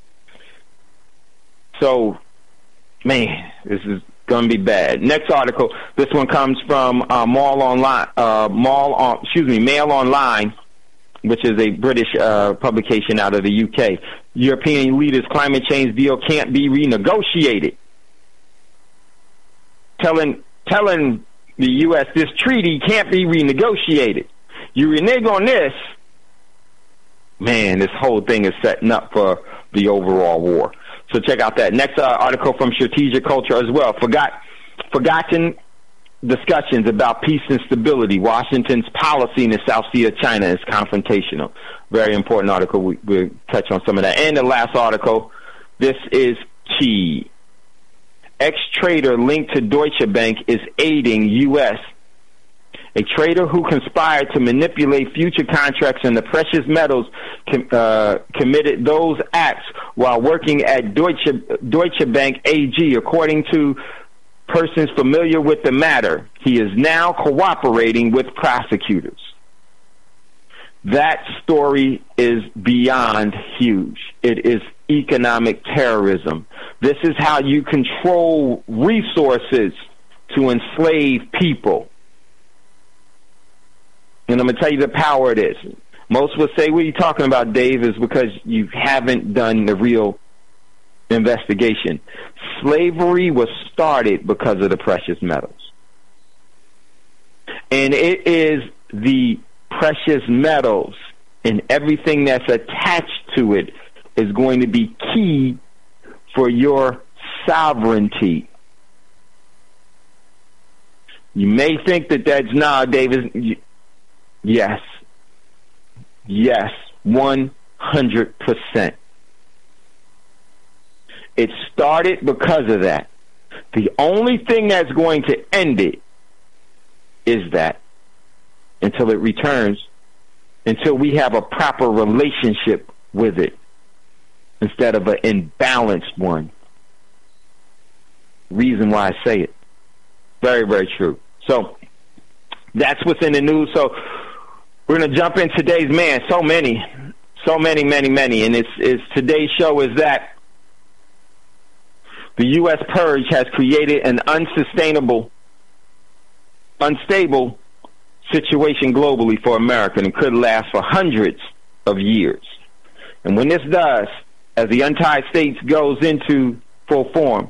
so, man, this is going to be bad. Next article, this one comes from Mail Online, which is a British publication out of the UK. European leaders' climate change deal can't be renegotiated. Telling the U.S. this treaty can't be renegotiated. You renege on this, man, this whole thing is setting up for the overall war. So check out that. Next article from Strategic Culture as well. Forgotten discussions about peace and stability. Washington's policy in the South Sea of China is confrontational. Very important article. We'll touch on some of that. And the last article, this is key. Ex-trader linked to Deutsche Bank is aiding U.S. A trader who conspired to manipulate future contracts in the precious metals committed those acts while working at Deutsche Bank AG, according to persons familiar with the matter. He is now cooperating with prosecutors. That story is beyond huge. It is economic terrorism. This is how you control resources to enslave people. And I'm going to tell you the power it is. Most would say, what are you talking about, Dave, is because you haven't done the real investigation. Slavery was started because of the precious metals. And it is the precious metals and everything that's attached to it is going to be key for your sovereignty. You may think that that's Davis. Yes. Yes, 100%. It started because of that. The only thing that's going to end it is that, until it returns, until we have a proper relationship with it instead of an imbalanced one. Reason why I say it. Very, very true. So that's what's in the news. So we're going to jump in today's, so many, and it's today's show is that the U.S. purge has created an unstable situation globally for America, and could last for hundreds of years. And when this does, as the United States goes into full form,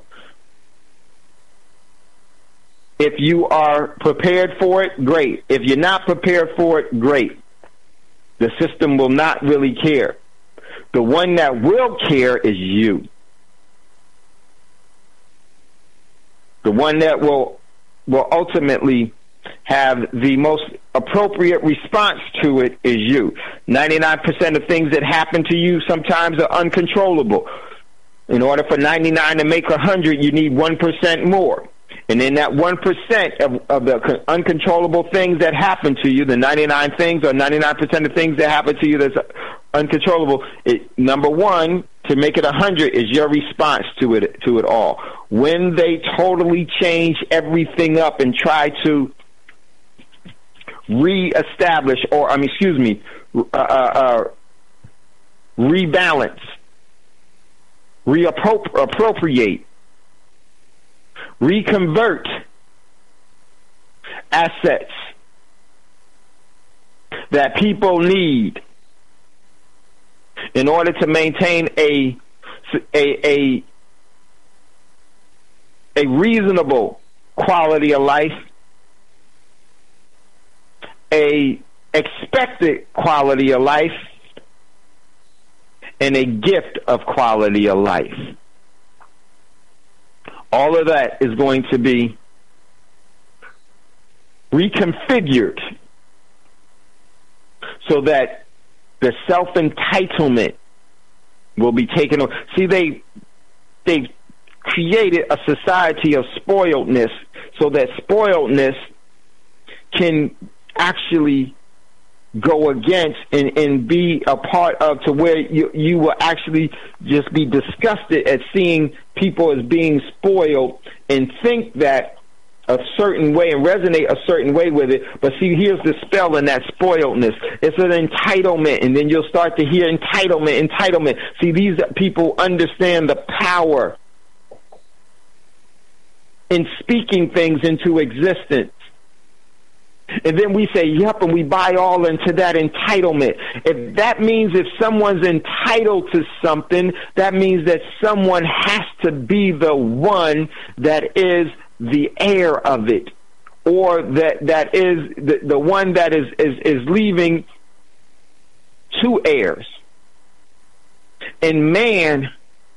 if you are prepared for it, great. If you're not prepared for it, great. The system will not really care. The one that will care is you. The one that will ultimately have the most appropriate response to it is you. 99% of things that happen to you sometimes are uncontrollable. In order for 99 to make 100, you need 1% more. And in that 1% of the uncontrollable things that happen to you, the 99 things or 99% of things that happen to you that's uncontrollable, number one, to make it 100 is your response to it all. When they totally change everything up and try to reestablish, rebalance, reappropriate, reconvert assets that people need in order to maintain a reasonable quality of life, a expected quality of life, and a gift of quality of life. All of that is going to be reconfigured so that the self-entitlement will be taken over. See, they've created a society of spoiledness so that spoiledness can actually go against and be a part of, to where you will actually just be disgusted at seeing people as being spoiled and think that a certain way and resonate a certain way with it. But see, here's the spell in that spoiledness. It's an entitlement, and then you'll start to hear entitlement. See, these people understand the power in speaking things into existence. And then we say, yep, and we buy all into that entitlement. If that means if someone's entitled to something, that means that someone has to be the one that is the heir of it, or that is the one that is leaving two heirs. And man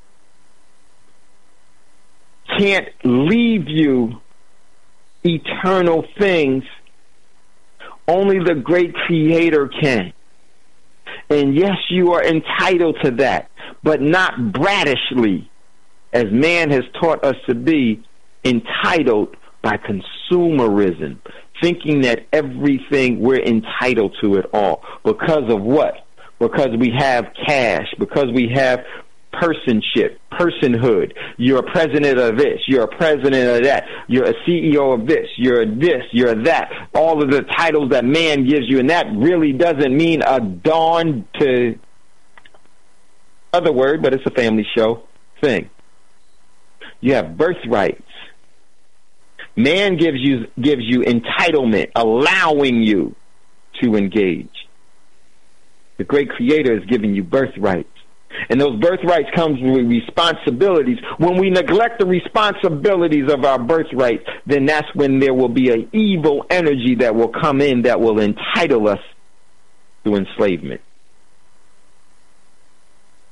can't leave you eternal things. Only the great Creator can. And yes, you are entitled to that, but not bratishly, as man has taught us to be entitled by consumerism, thinking that everything, we're entitled to it all. Because of what? Because we have cash, because we have personhood. You're a president of this, you're a president of that, you're a CEO of this, you're that. All of the titles that man gives you, and that really doesn't mean a darn to other word, but it's a family show thing. You have birthrights. Man gives you entitlement, allowing you to engage. The great Creator is giving you birthrights. And those birthrights comes with responsibilities. When we neglect the responsibilities of our birthright, then that's when there will be an evil energy that will come in that will entitle us to enslavement.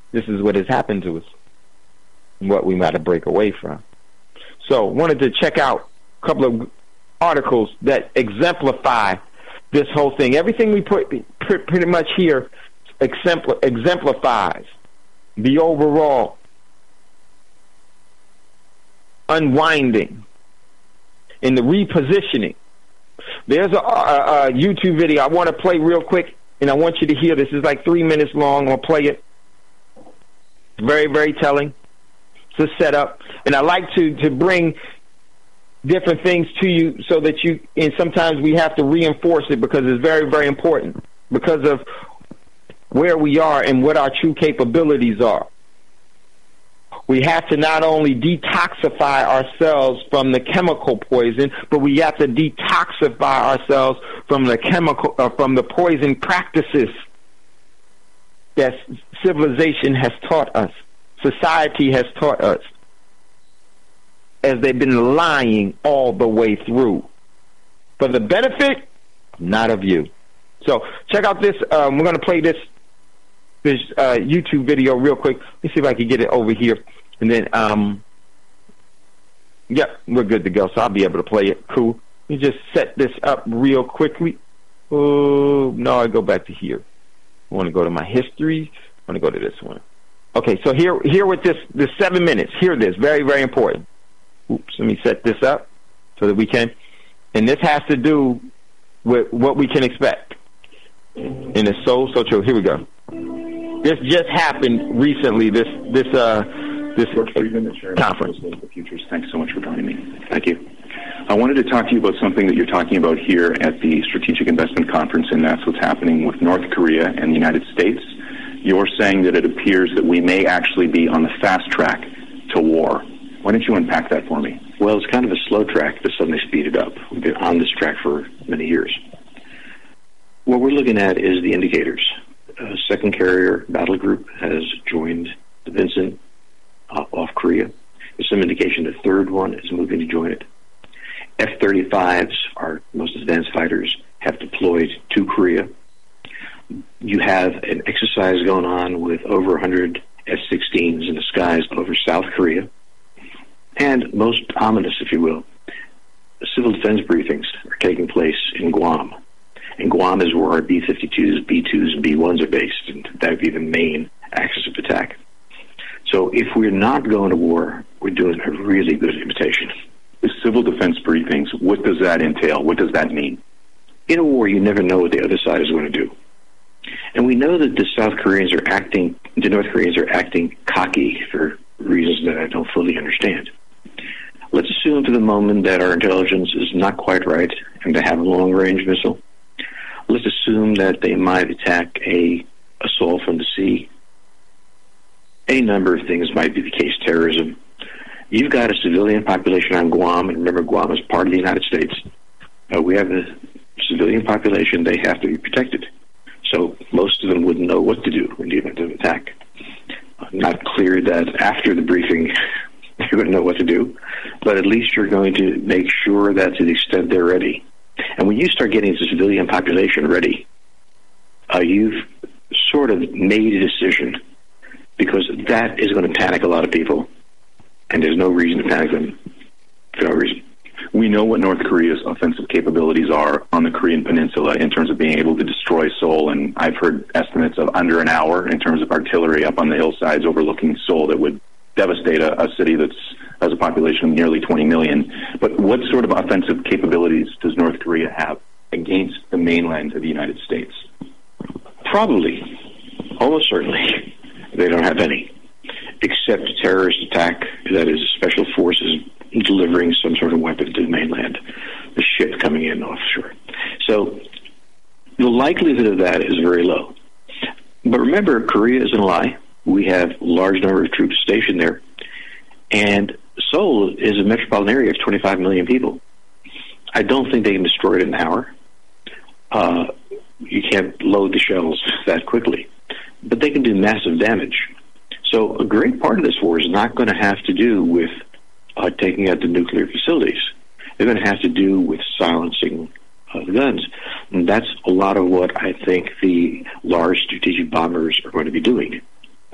this is what has happened to us, and what we might have break away from. So wanted to check out a couple of articles that exemplify this whole thing. Everything we put pretty much here exemplifies the overall unwinding and the repositioning. There's a YouTube video I want to play real quick, and I want you to hear this. It's like 3 minutes long. I'll play it. Very, very telling. It's a setup. And I like to bring different things to you so that you, and sometimes we have to reinforce it because it's very, very important because of where we are and what our true capabilities are. We have to not only detoxify ourselves from the chemical poison, but we have to detoxify ourselves from the poison practices that civilization has taught us, society has taught us, as they've been lying all the way through, for the benefit, not of you. So check out this. We're going to play this YouTube video real quick. Let me see if I can get it over here. And then, we're good to go. So I'll be able to play it. Cool. Let me just set this up real quickly. Oh, no, I go back to here. I want to go to my history. I want to go to this one. Okay, so here with this 7 minutes. Hear this. Very, very important. Oops, let me set this up so that we can. And this has to do with what we can expect. And it's so true. Here we go. This just happened recently, this conference. Futures. Thanks so much for joining me. Thank you. I wanted to talk to you about something that you're talking about here at the Strategic Investment Conference, and that's what's happening with North Korea and the United States. You're saying that it appears that we may actually be on the fast track to war. Why don't you unpack that for me? Well, it's kind of a slow track to suddenly speed it up. We've been on this track for many years. What we're looking at is the indicators. A second carrier battle group has joined the Vincent off Korea. There's some indication the third one is moving to join it. F-35s, our most advanced fighters, have deployed to Korea. You have an exercise going on with over 100 F-16s in the skies over South Korea. And most ominous, if you will, civil defense briefings are taking place in Guam. And Guam is where our B-52s, B-2s, and B-1s are based, and that would be the main axis of attack. So if we're not going to war, we're doing a really good imitation. The civil defense briefings, what does that entail? What does that mean? In a war, you never know what the other side is going to do. And we know that the North Koreans are acting cocky for reasons that I don't fully understand. Let's assume for the moment that our intelligence is not quite right and they have a long-range missile. Let's assume that they might attack a assault from the sea. Any number of things might be the case. Terrorism. You've got a civilian population on Guam, and remember, Guam is part of the United States. We have a civilian population. They have to be protected. So most of them wouldn't know what to do in the event of attack. Not clear that after the briefing you're going to know what to do, but at least you're going to make sure that to the extent they're ready. And when you start getting the civilian population ready, you've sort of made a decision, because that is going to panic a lot of people, and there's no reason to panic them for no reason. We know what North Korea's offensive capabilities are on the Korean Peninsula in terms of being able to destroy Seoul, and I've heard estimates of under an hour in terms of artillery up on the hillsides overlooking Seoul that would devastate a city that has a population of nearly 20 million. But what sort of offensive capabilities does North Korea have against the mainland of the United States? Probably, almost certainly, they don't have any, except a terrorist attack that is special forces delivering some sort of weapon to the mainland, the ship coming in offshore. So the likelihood of that is very low. But remember, Korea is an ally. We have a large number of troops stationed there. And Seoul is a metropolitan area of 25 million people. I don't think they can destroy it in an hour. You can't load the shells that quickly. But they can do massive damage. So a great part of this war is not going to have to do with taking out the nuclear facilities. They're going to have to do with silencing the guns. And that's a lot of what I think the large strategic bombers are going to be doing.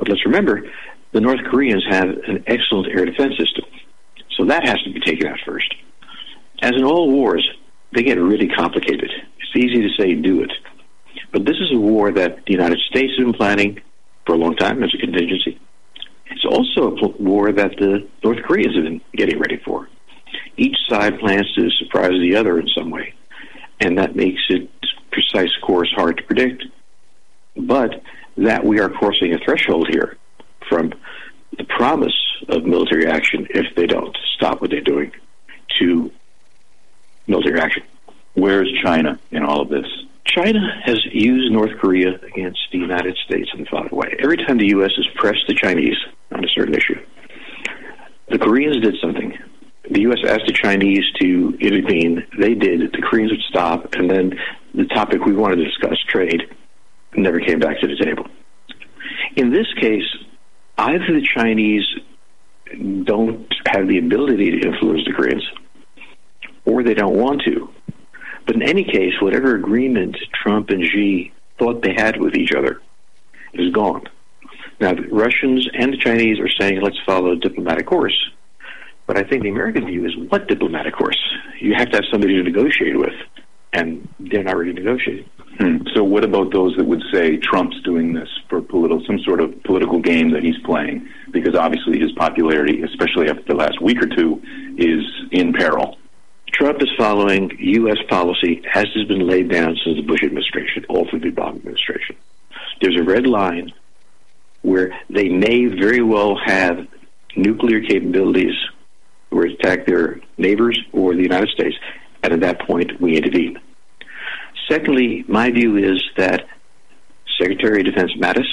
But let's remember, the North Koreans have an excellent air defense system. So that has to be taken out first. As in all wars, they get really complicated. It's easy to say do it. But this is a war that the United States has been planning for a long time as a contingency. It's also a war that the North Koreans have been getting ready for. Each side plans to surprise the other in some way, and that makes its precise course hard to predict. But that we are crossing a threshold here from the promise of military action if they don't stop what they're doing to military action. Where's China in all of this? China has used North Korea against the United States in the following way. Every time the U.S. has pressed the Chinese on a certain issue, the Koreans did something. The U.S. asked the Chinese to intervene. They did. The Koreans would stop, and then the topic we wanted to discuss, trade, never came back to the table. In this case, either the Chinese don't have the ability to influence the Koreans, or they don't want to. But in any case, whatever agreement Trump and Xi thought they had with each other is gone. Now, the Russians and the Chinese are saying, let's follow a diplomatic course. But I think the American view is, what diplomatic course? You have to have somebody to negotiate with, and they're not really negotiating. So what about those that would say Trump's doing this for some sort of political game that he's playing? Because obviously his popularity, especially after the last week or two, is in peril. Trump is following U.S. policy as has been laid down since the Bush administration, all through the Obama administration. There's a red line where they may very well have nuclear capabilities or attack their neighbors or the United States, and at that point we intervene. Secondly, my view is that Secretary of Defense Mattis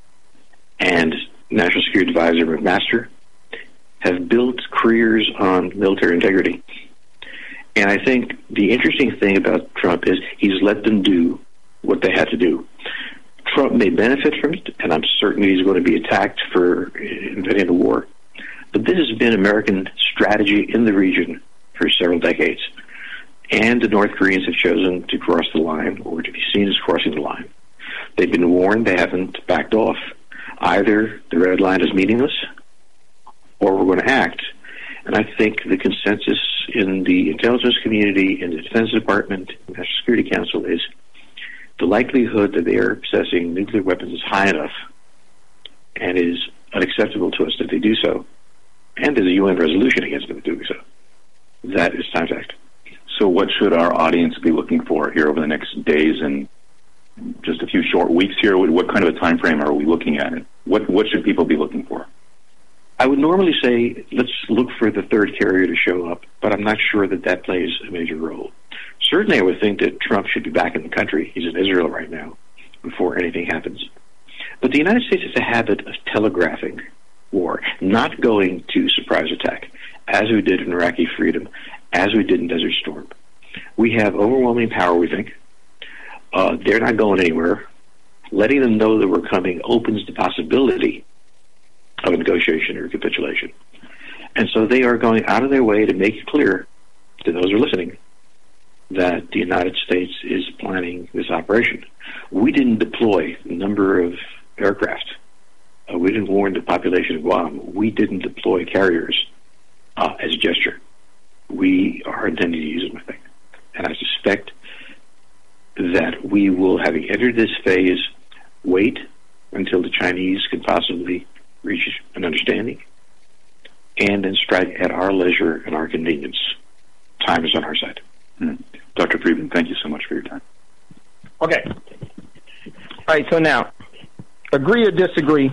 and National Security Advisor McMaster have built careers on military integrity. And I think the interesting thing about Trump is he's let them do what they had to do. Trump may benefit from it, and I'm certain he's going to be attacked for inventing the war. But this has been American strategy in the region for several decades. And the North Koreans have chosen to cross the line, or to be seen as crossing the line. They've been warned, they haven't backed off. Either the red line is meaningless, or we're going to act. And I think the consensus in the intelligence community, in the Defense Department, the National Security Council is the likelihood that they are possessing nuclear weapons is high enough and is unacceptable to us that they do so. And there's a UN resolution against them doing so. That is time to act. So what should our audience be looking for here over the next days and just a few short weeks here? What kind of a time frame are we looking at? What should people be looking for? I would normally say let's look for the third carrier to show up, but I'm not sure that that plays a major role. Certainly I would think that Trump should be back in the country. He's in Israel right now before anything happens. But the United States has a habit of telegraphing war, not going to surprise attack, as we did in Iraqi Freedom, as we did in Desert Storm. We have overwhelming power, we think. They're not going anywhere. Letting them know that we're coming opens the possibility of a negotiation or capitulation. And so they are going out of their way to make it clear to those who are listening that the United States is planning this operation. We didn't deploy a number of aircraft. We didn't warn the population of Guam. We didn't deploy carriers as a gesture. We are intending to use them, I think. And I suspect that we will, having entered this phase, wait until the Chinese can possibly reach an understanding, and then strike at our leisure and our convenience. Time is on our side. Dr. Friedman, thank you so much for your time. Okay. All right, so now, agree or disagree.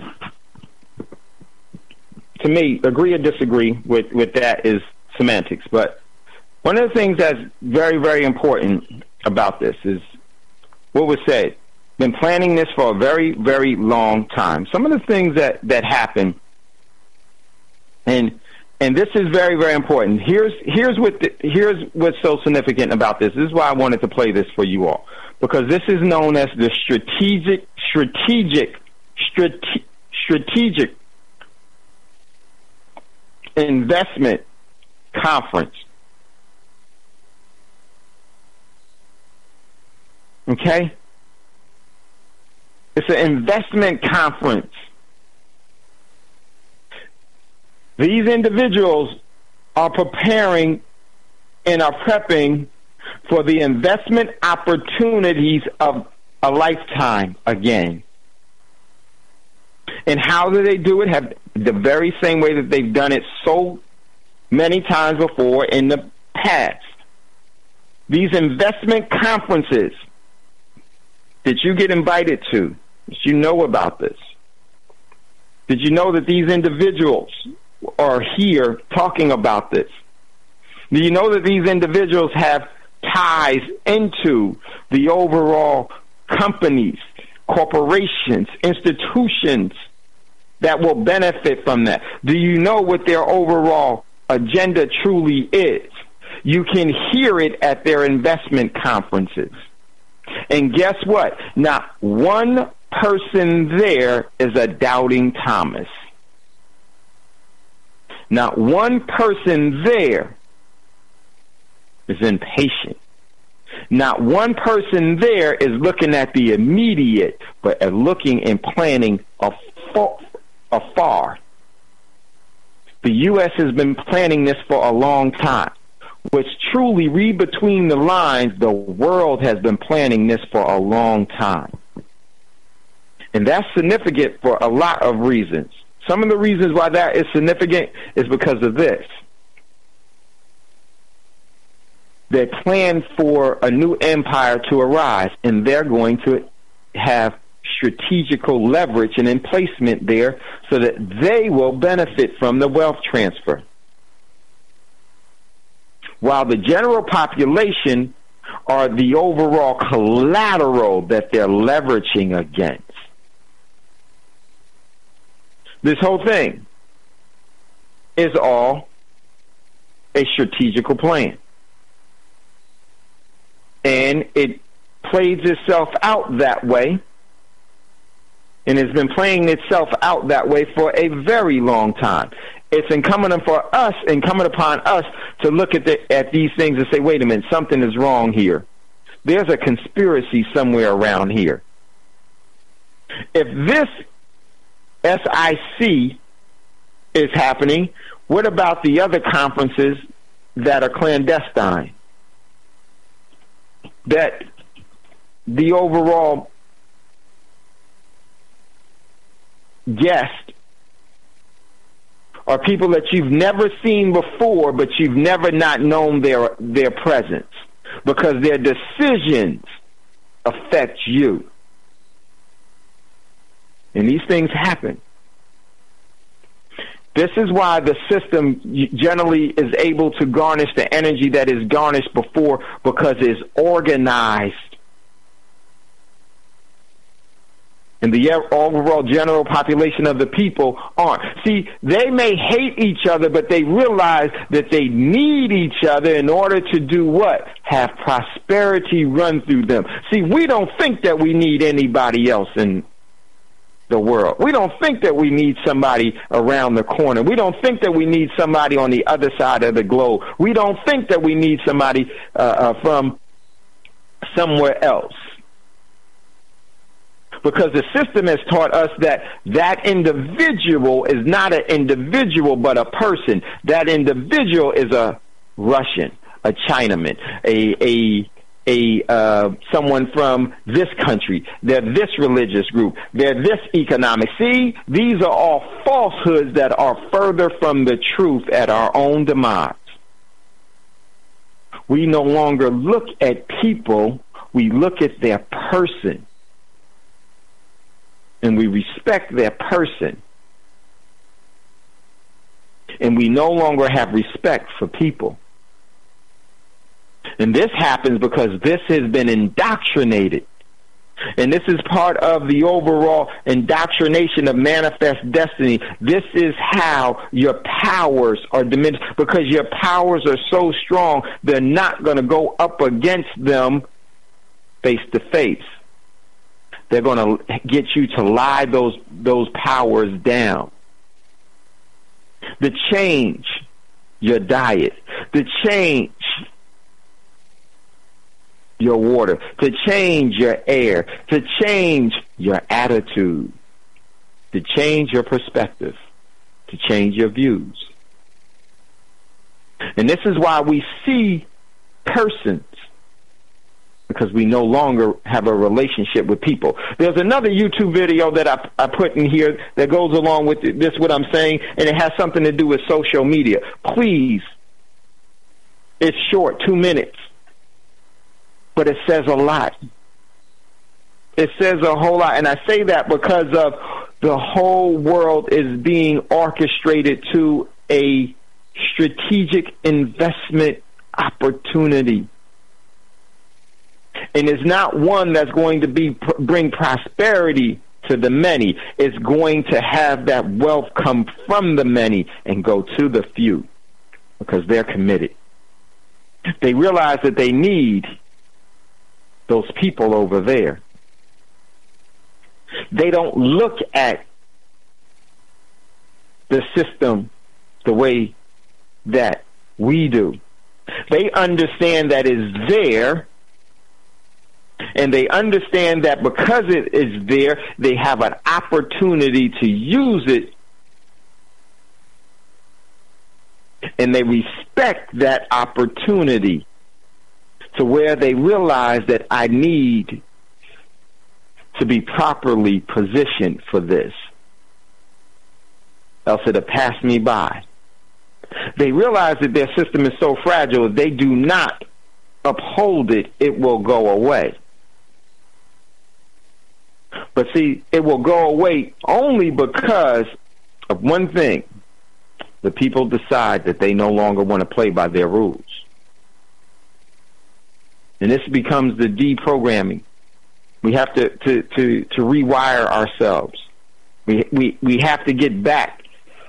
To me, agree or disagree with that is semantics. But one of the things that's very, very important about this is what was said. Been planning this for a very, very long time. Some of the things that happen, and this is very, very important. Here's what's so significant about this. This is why I wanted to play this for you all, because this is known as the strategic investment conference. Okay? It's an investment conference These individuals are preparing and are prepping for the investment opportunities of a lifetime again. And how do they do it? Have the very same way that they've done it so many times before in the past. These investment conferences that you get invited to, did you know about this? Did you know that these individuals are here talking about this? Do you know that these individuals have ties into the overall companies, corporations, institutions that will benefit from that? Do you know what their overall agenda truly is? You can hear it at their investment conferences. And guess what? Not one person there is a doubting Thomas. Not one person there is impatient. Not one person there is looking at the immediate, but looking and planning afar. The U.S. has been planning this for a long time. Which truly, read between the lines, the world has been planning this for a long time. And that's significant for a lot of reasons. Some of the reasons why that is significant is because of this. They plan for a new empire to arise, and they're going to have strategical leverage and emplacement there so that they will benefit from the wealth transfer. While the general population are the overall collateral that they're leveraging against. This whole thing is all a strategical plan. And it plays itself out that way, and has been playing itself out that way for a very long time. It's incumbent upon us to look at these things and say, wait a minute, something is wrong here. There's a conspiracy somewhere around here. If this SIC is happening, what about the other conferences that are clandestine? That the overall guest are people that you've never seen before, but you've never not known their presence, because their decisions affect you. And these things happen. This is why the system generally is able to garnish the energy that is garnished before, because it's organized. And the overall general population of the people aren't. See, they may hate each other, but they realize that they need each other in order to do what? Have prosperity run through them. See, we don't think that we need anybody else in the world. We don't think that we need somebody around the corner. We don't think that we need somebody on the other side of the globe. We don't think that we need somebody from somewhere else. Because the system has taught us that that individual is not an individual but a person. That individual is a Russian, a Chinaman, someone from this country. They're this religious group. They're this economic. See, these are all falsehoods that are further from the truth at our own demise. We no longer look at people, we look at their person. And we respect their person. And we no longer have respect for people. And this happens because this has been indoctrinated. And this is part of the overall indoctrination of manifest destiny. This is how your powers are diminished. Because your powers are so strong, they're not going to go up against them face to face. They're going to get you to lie those powers down. To change your diet, to change your water, to change your air, to change your attitude, to change your perspective, to change your views. And this is why we see persons, because we no longer have a relationship with people. There's another YouTube video that I put in here that goes along with this, what I'm saying, and it has something to do with social media. Please, it's short, 2 minutes, but it says a lot. It says a whole lot, and I say that because of the whole world is being orchestrated to a strategic investment opportunity. And it's not one that's going to bring prosperity to the many. It's going to have that wealth come from the many and go to the few, because they're committed. They realize that they need those people over there. They don't look at the system the way that we do. They understand that it's there, and they understand that because it is there, they have an opportunity to use it, and they respect that opportunity to where they realize that I need to be properly positioned for this, else it'll pass me by. They realize that their system is so fragile, if they do not uphold it, it will go away. But see, it will go away only because of one thing. The people decide that they no longer want to play by their rules. And this becomes the deprogramming. We have to rewire ourselves. We have to get back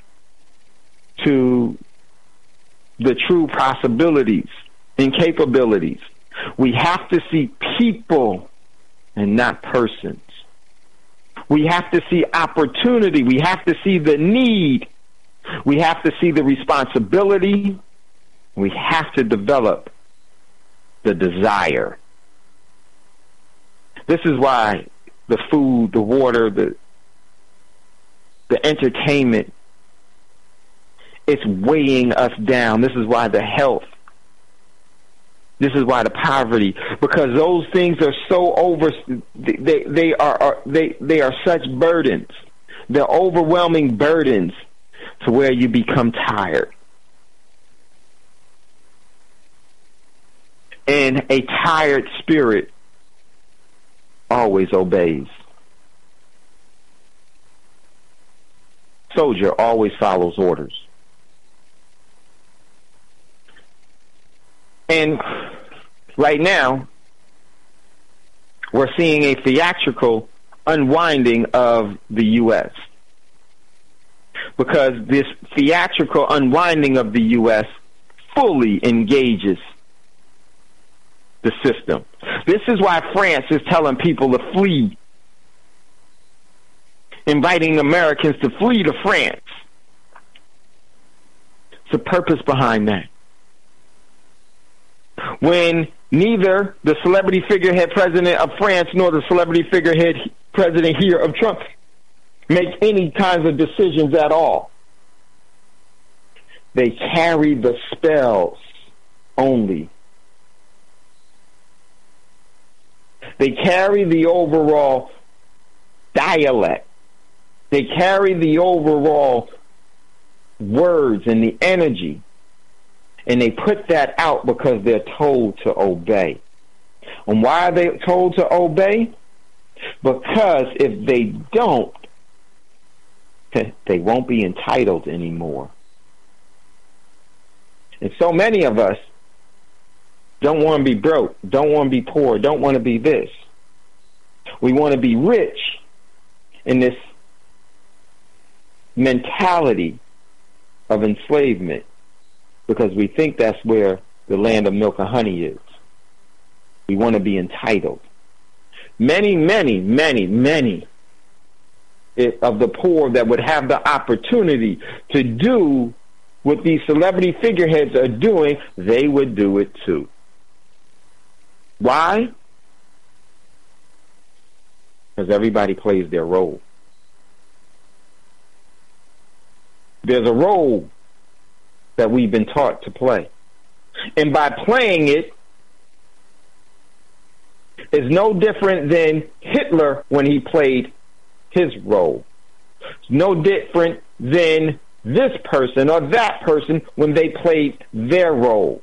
to the true possibilities and capabilities. We have to see people and not persons. We have to see opportunity. We have to see the need. We have to see the responsibility. We have to develop the desire. This is why the food, the water, the entertainment, it's weighing us down. This is why the health. This is why the poverty, because those things are so they are such burdens. They're overwhelming burdens to where you become tired. And a tired spirit always obeys. Soldier always follows orders. And right now, we're seeing a theatrical unwinding of the U.S. because this theatrical unwinding of the U.S. fully engages the system. This is why France is telling people to flee, inviting Americans to flee to France. It's a purpose behind that. When neither the celebrity figurehead president of France nor the celebrity figurehead president here of Trump make any kinds of decisions at all, they carry the spells only. They carry the overall dialect. They carry the overall words and the energy. And they put that out because they're told to obey. And why are they told to obey? Because if they don't, they won't be entitled anymore. And so many of us don't want to be broke, don't want to be poor, don't want to be this. We want to be rich in this mentality of enslavement because we think that's where the land of milk and honey is. We want to be entitled. Many of the poor that would have the opportunity to do what these celebrity figureheads are doing, they would do it too. Why? Because everybody plays their role. There's a role that we've been taught to play. And by playing it, is no different than Hitler when he played his role. It's no different than this person or that person when they played their role.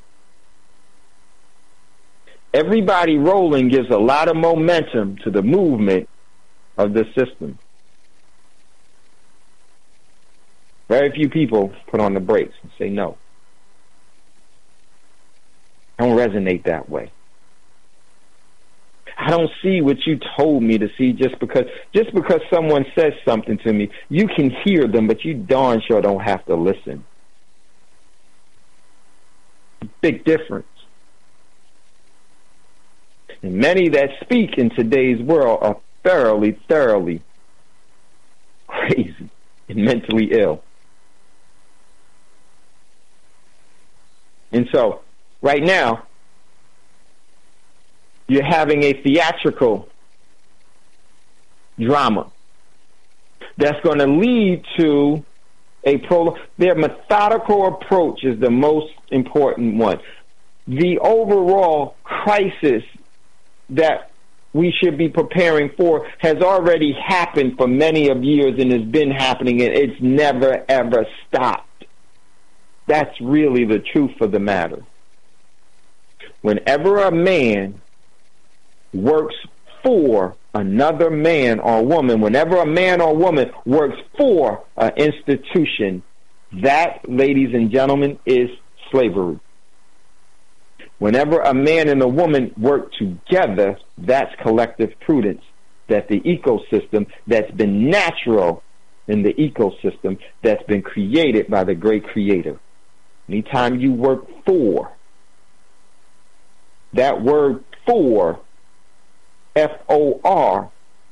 Everybody rolling gives a lot of momentum to the movement of the system. Very few people put on the brakes and say no. I don't resonate that way. I don't see what you told me to see just because someone says something to me. You can hear them, but you darn sure don't have to listen. Big difference. And many that speak in today's world are thoroughly crazy and mentally ill. And so, right now, you're having a theatrical drama that's going to lead to their methodical approach is the most important one. The overall crisis that we should be preparing for has already happened for many of years and has been happening, and it's never, ever stopped. That's really the truth of the matter. Whenever a man works for another man or woman, whenever a man or woman works for an institution, that, ladies and gentlemen, is slavery. Whenever a man and a woman work together, that's collective prudence. That the ecosystem that's been natural in the ecosystem that's been created by the great creator. Anytime you work for, that word for, F-O-R,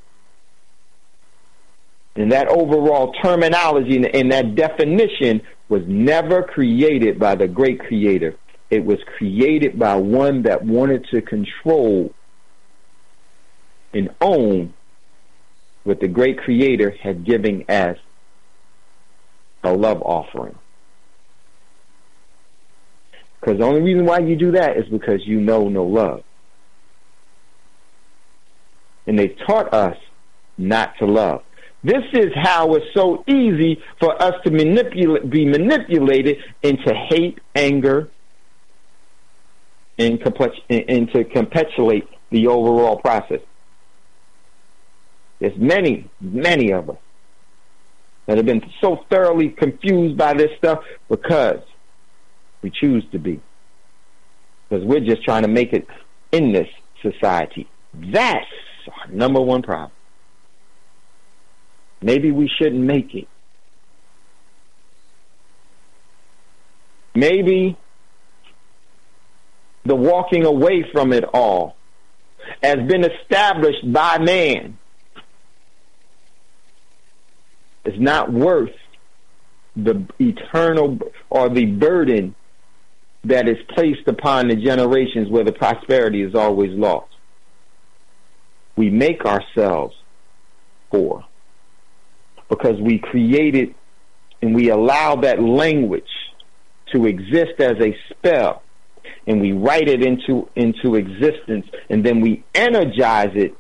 and that overall terminology and that definition was never created by the great creator. It was created by one that wanted to control and own what the great creator had given as a love offering. Because the only reason why you do that is because you know no love. And they taught us not to love. This is how it's so easy for us to be manipulated into hate, anger, and to capitulate the overall process. There's many of us that have been so thoroughly confused by this stuff because we choose to be. Because we're just trying to make it in this society. That's our number one problem. Maybe we shouldn't make it. Maybe the walking away from it all has been established by man is not worth the eternal or the burden that is placed upon the generations where the prosperity is always lost. We make ourselves poor because we created and we allow that language to exist as a spell, and we write it into existence, and then we energize it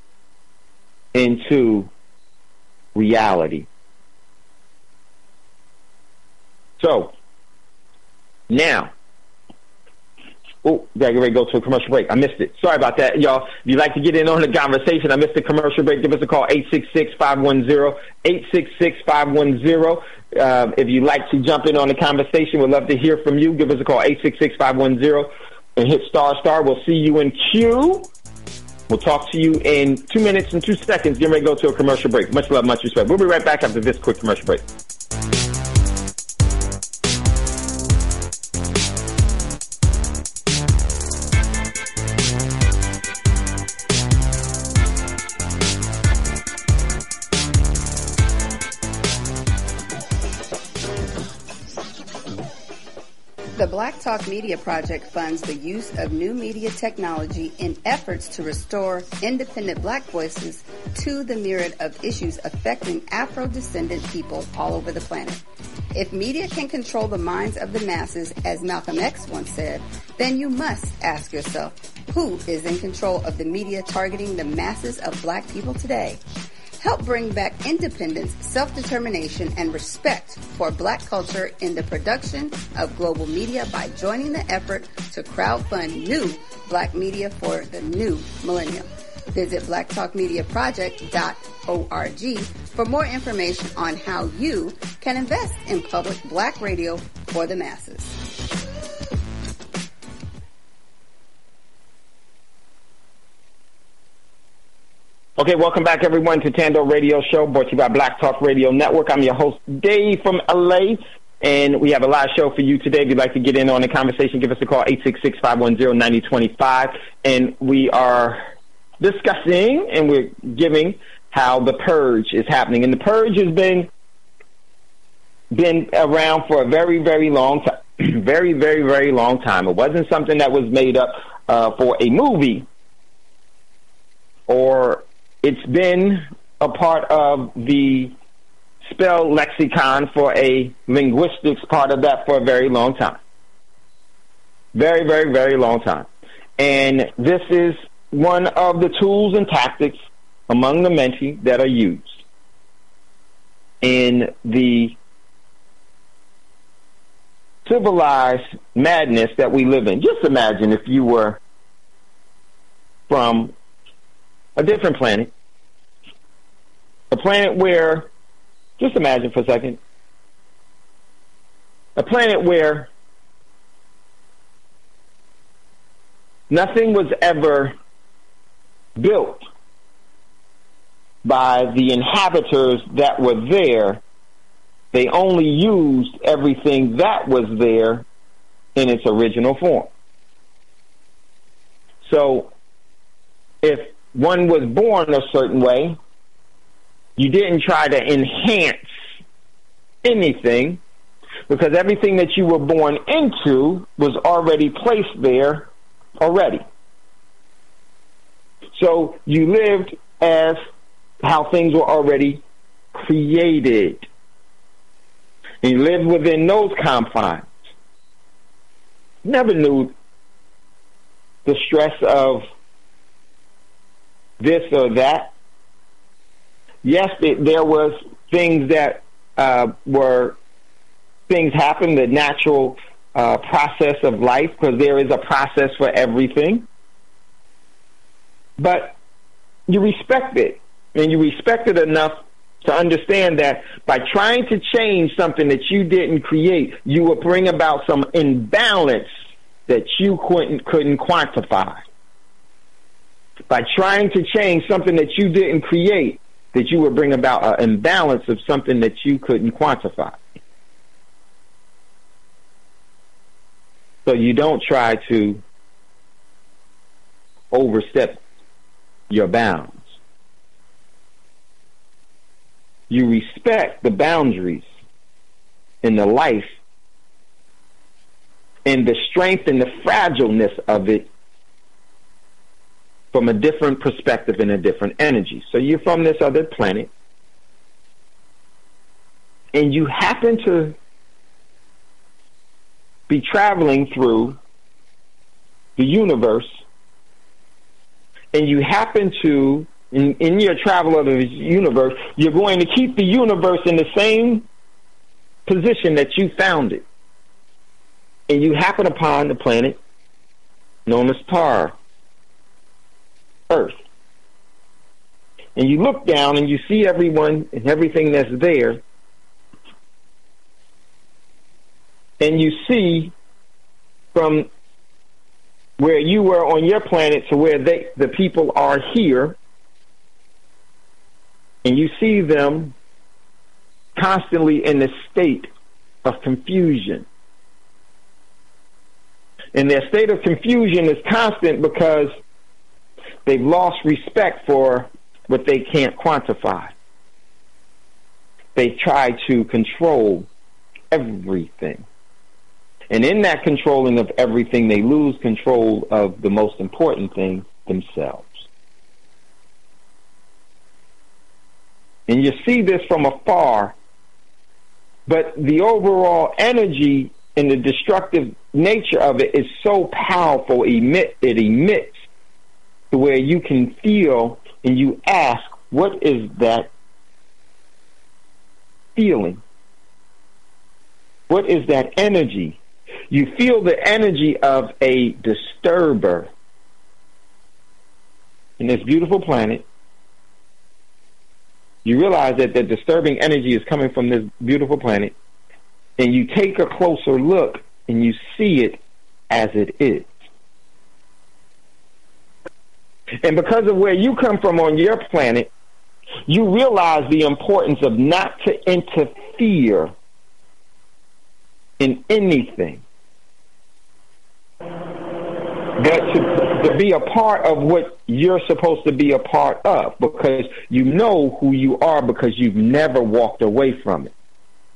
into reality. So, now, gotta get ready to go to a commercial break. I missed it. Sorry about that, y'all. If you'd like to get in on the conversation, I missed the commercial break. Give us a call, 866-510, 866-510. If you'd like to jump in on the conversation, we'd love to hear from you. Give us a call, 866-510, and hit **. We'll see you in queue. We'll talk to you in 2 minutes and 2 seconds. Get ready to go to a commercial break. Much love, much respect. We'll be right back after this quick commercial break. The Black Talk Media Project funds the use of new media technology in efforts to restore independent black voices to the myriad of issues affecting Afro-descendant people all over the planet. If media can control the minds of the masses, as Malcolm X once said, then you must ask yourself, who is in control of the media targeting the masses of black people today? Help bring back independence, self-determination, and respect for black culture in the production of global media by joining the effort to crowdfund new black media for the new millennium. Visit blacktalkmediaproject.org for more information on how you can invest in public black radio for the masses. Okay, welcome back, everyone, to Tando Radio Show, brought to you by Black Talk Radio Network. I'm your host, Dave from LA, and we have a live show for you today. If you'd like to get in on the conversation, give us a call, 866-510-9025, and we are discussing and we're giving how the purge is happening. And the purge has been around for a very, very long time, very, very, very long time. It wasn't something that was made up for a movie, or it's been a part of the spell lexicon for a linguistics part of that for a very long time. Very, very, very long time. And this is one of the tools and tactics among the many that are used in the civilized madness that we live in. Just imagine if you were from a different planet, a planet where, just imagine for a second, a planet where nothing was ever built by the inhabitants that were there. They only used everything that was there in its original form. So if one was born a certain way, you didn't try to enhance anything, because everything that you were born into was already placed there already. So you lived as how things were already created. And you lived within those confines. Never knew the stress of this or that. Yes, there was things that were things happen, the natural process of life, because there is a process for everything. But you respect it, and you respect it enough to understand that by trying to change something that you didn't create, you will bring about some imbalance that you couldn't quantify. By trying to change something that you didn't create, that you would bring about an imbalance of something that you couldn't quantify. So you don't try to overstep your bounds. You respect the boundaries in the life and the strength and the fragileness of it from a different perspective and a different energy. So you're from this other planet, and you happen to be traveling through the universe, and you happen to, in your travel of the universe, you're going to keep the universe in the same position that you found it. And you happen upon the planet known as Tar, Earth. And you look down and you see everyone and everything that's there. And you see from where you were on your planet to where the people are here, and you see them constantly in a state of confusion. And their state of confusion is constant because they've lost respect for what they can't quantify. They try to control everything. And in that controlling of everything, they lose control of the most important thing, themselves. And you see this from afar But the overall energy and the destructive nature of it is so powerful, it emits to where you can feel and you ask, what is that feeling? What is that energy? You feel the energy of a disturber in this beautiful planet. You realize that the disturbing energy is coming from this beautiful planet, and you take a closer look and you see it as it is. And because of where you come from on your planet, you realize the importance of not to interfere in anything, but to be a part of what you're supposed to be a part of, because you know who you are, because you've never walked away from it.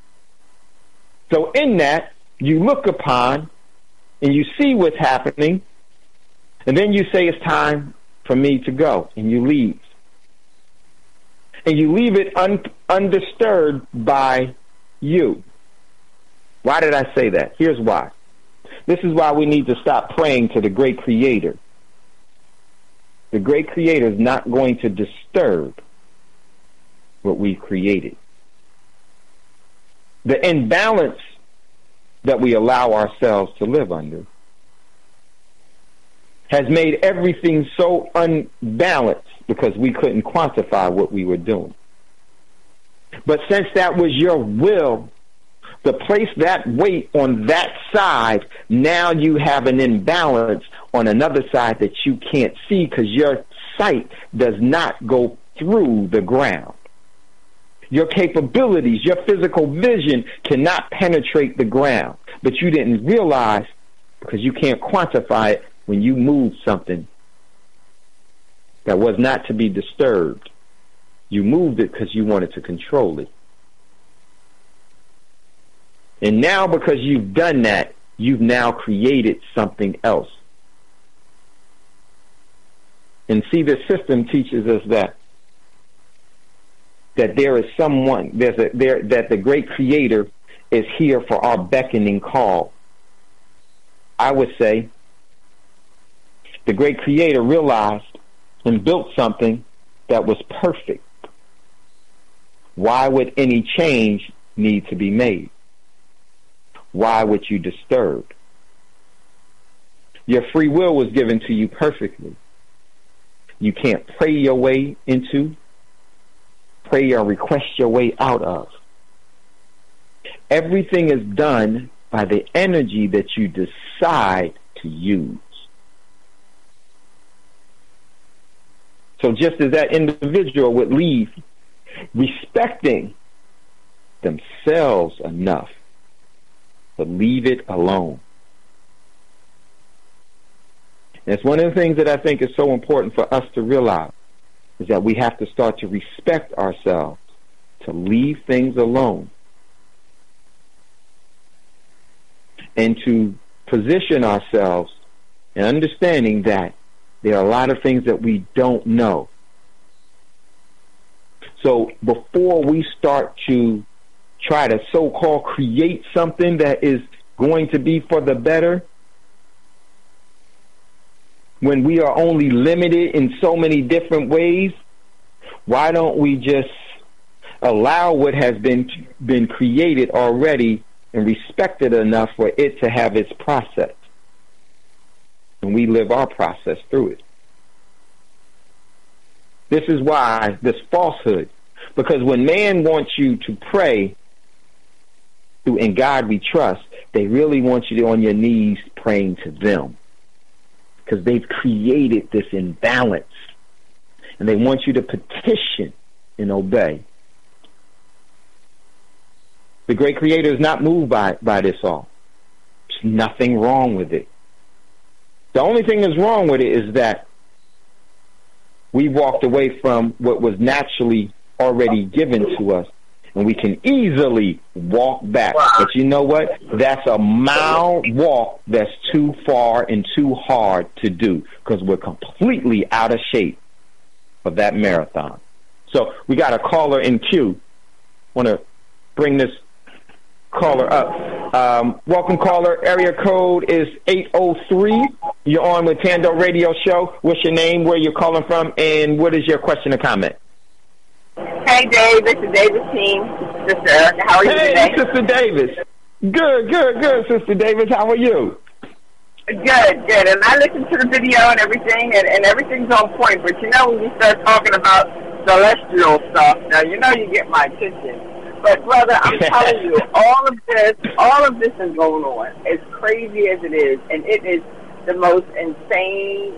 So in that, you look upon and you see what's happening, and then you say, it's time for me to go, and you leave. And you leave it undisturbed by you. Why did I say that? Here's why. This is why we need to stop praying to the great creator. The great creator is not going to disturb what we've created. The imbalance that we allow ourselves to live under has made everything so unbalanced because we couldn't quantify what we were doing. But since that was your will to place that weight on that side, now you have an imbalance on another side that you can't see because your sight does not go through the ground. Your capabilities, your physical vision cannot penetrate the ground. But you didn't realize, because you can't quantify it, when you moved something that was not to be disturbed. You moved it because you wanted to control it. And now, because you've done that, you've now created something else. And see, the system teaches us that there is someone, that the great creator is here for our beckoning call. I would say the great creator realized and built something that was perfect. Why would any change need to be made? Why would you disturb? Your free will was given to you perfectly. You can't pray your way into, pray or request your way out of. Everything is done by the energy that you decide to use. So just as that individual would leave respecting themselves enough to leave it alone. And it's one of the things that I think is so important for us to realize, is that we have to start to respect ourselves, to leave things alone, and to position ourselves in understanding that there are a lot of things that we don't know. So before we start to try to so-called create something that is going to be for the better, when we are only limited in so many different ways, why don't we just allow what has been created already and respect it enough for it to have its process? And we live our process through it. This is why this falsehood, because when man wants you to pray through "In God We Trust," they really want you on your knees praying to them, because they've created this imbalance, and they want you to petition and obey. The great creator is not moved by this all. There's nothing wrong with it. The only thing that's wrong with it is that we walked away from what was naturally already given to us, and we can easily walk back. But you know what? That's a mile walk that's too far and too hard to do, because we're completely out of shape for that marathon. So we got a caller in queue. Want to bring this caller up. Welcome, caller. Area code is 803. You're on with Tando Radio Show. What's your name, where you're calling from, and what is your question or comment? Hey, Dave. This is Davis Team. Sister Erica, how are you today? Hey, Sister Davis. Good, Sister Davis. How are you? Good. And I listened to the video and everything, and everything's on point. But, you know, when you start talking about celestial stuff, now, you know you get my attention. But, brother, I'm telling you, all of this is going on, as crazy as it is, and it is the most insane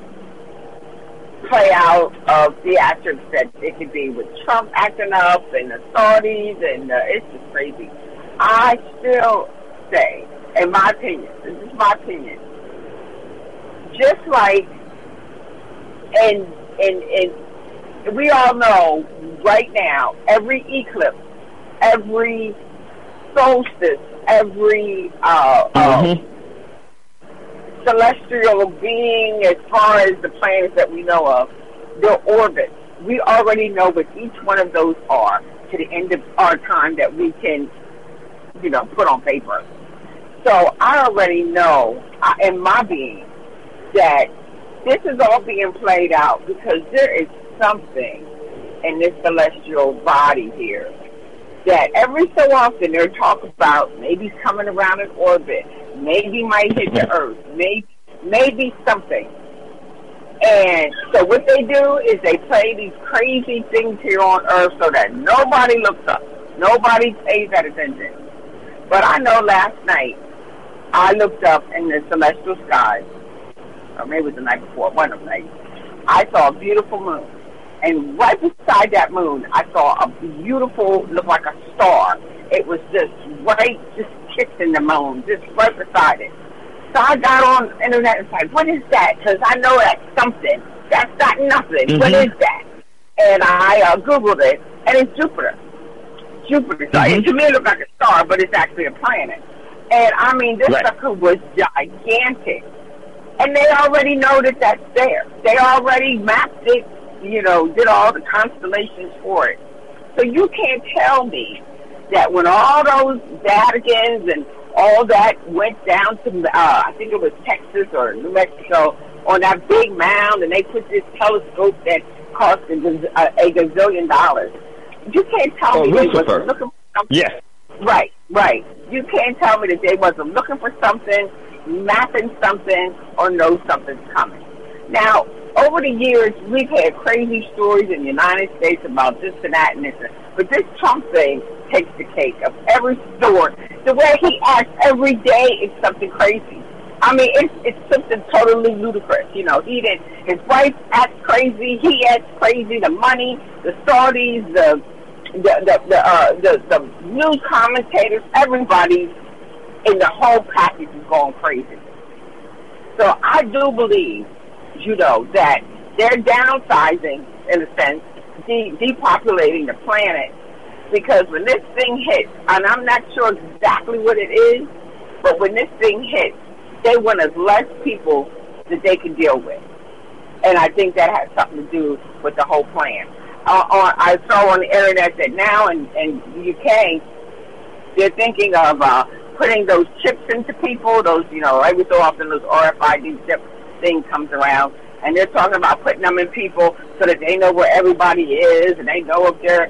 play out of theatrics that it could be, with Trump acting up and the Saudis, and it's just crazy. I still say, in my opinion, this is my opinion, just like, and we all know right now, every eclipse, every solstice, every celestial being, as far as the planets that we know of, their orbits, we already know what each one of those are to the end of our time that we can, you know, put on paper. So I already know in my being that this is all being played out because there is something in this celestial body here that every so often they're talking about maybe coming around in orbit, maybe might hit the Earth, maybe something. And so what they do is they play these crazy things here on Earth so that nobody looks up, nobody pays that attention. But I know last night I looked up in the celestial skies, or maybe it was the night before, one of the nights, I saw a beautiful moon. And right beside that moon, I saw a beautiful, looked like a star. It was just right, just kissing the moon, just right beside it. So I got on the internet and said, what is that? Because I know that's something. That's not nothing. Mm-hmm. What is that? And I Googled it, and it's Jupiter. Jupiter. So to me, it looked like a star, but it's actually a planet. And, I mean, this sucker was gigantic. And they already know that that's there. They already mapped it, you know, did all the constellations for it. So you can't tell me that when all those Vaticans and all that went down to, I think it was Texas or New Mexico, on that big mound, and they put this telescope that cost a gazillion dollars. You can't tell me they wasn't looking for something. Yes. Right. You can't tell me that they wasn't looking for something, mapping something, or know something's coming. Now, over the years, we've had crazy stories in the United States about this and that and this. But this Trump thing takes the cake of every story. The way he acts every day is something crazy. I mean, it's something totally ludicrous. You know, his wife acts crazy. He acts crazy. The money, the Saudis, the news commentators, everybody in the whole package is going crazy. So I do believe, you know, that they're downsizing, in a sense, depopulating the planet, because when this thing hits, and I'm not sure exactly what it is, but when this thing hits, they want as less people that they can deal with. And I think that has something to do with the whole plan. I saw on the internet that now in the UK, they're thinking of putting those chips into people, those, you know, every so often those RFID chip thing comes around, and they're talking about putting them in people so that they know where everybody is, and they know if they're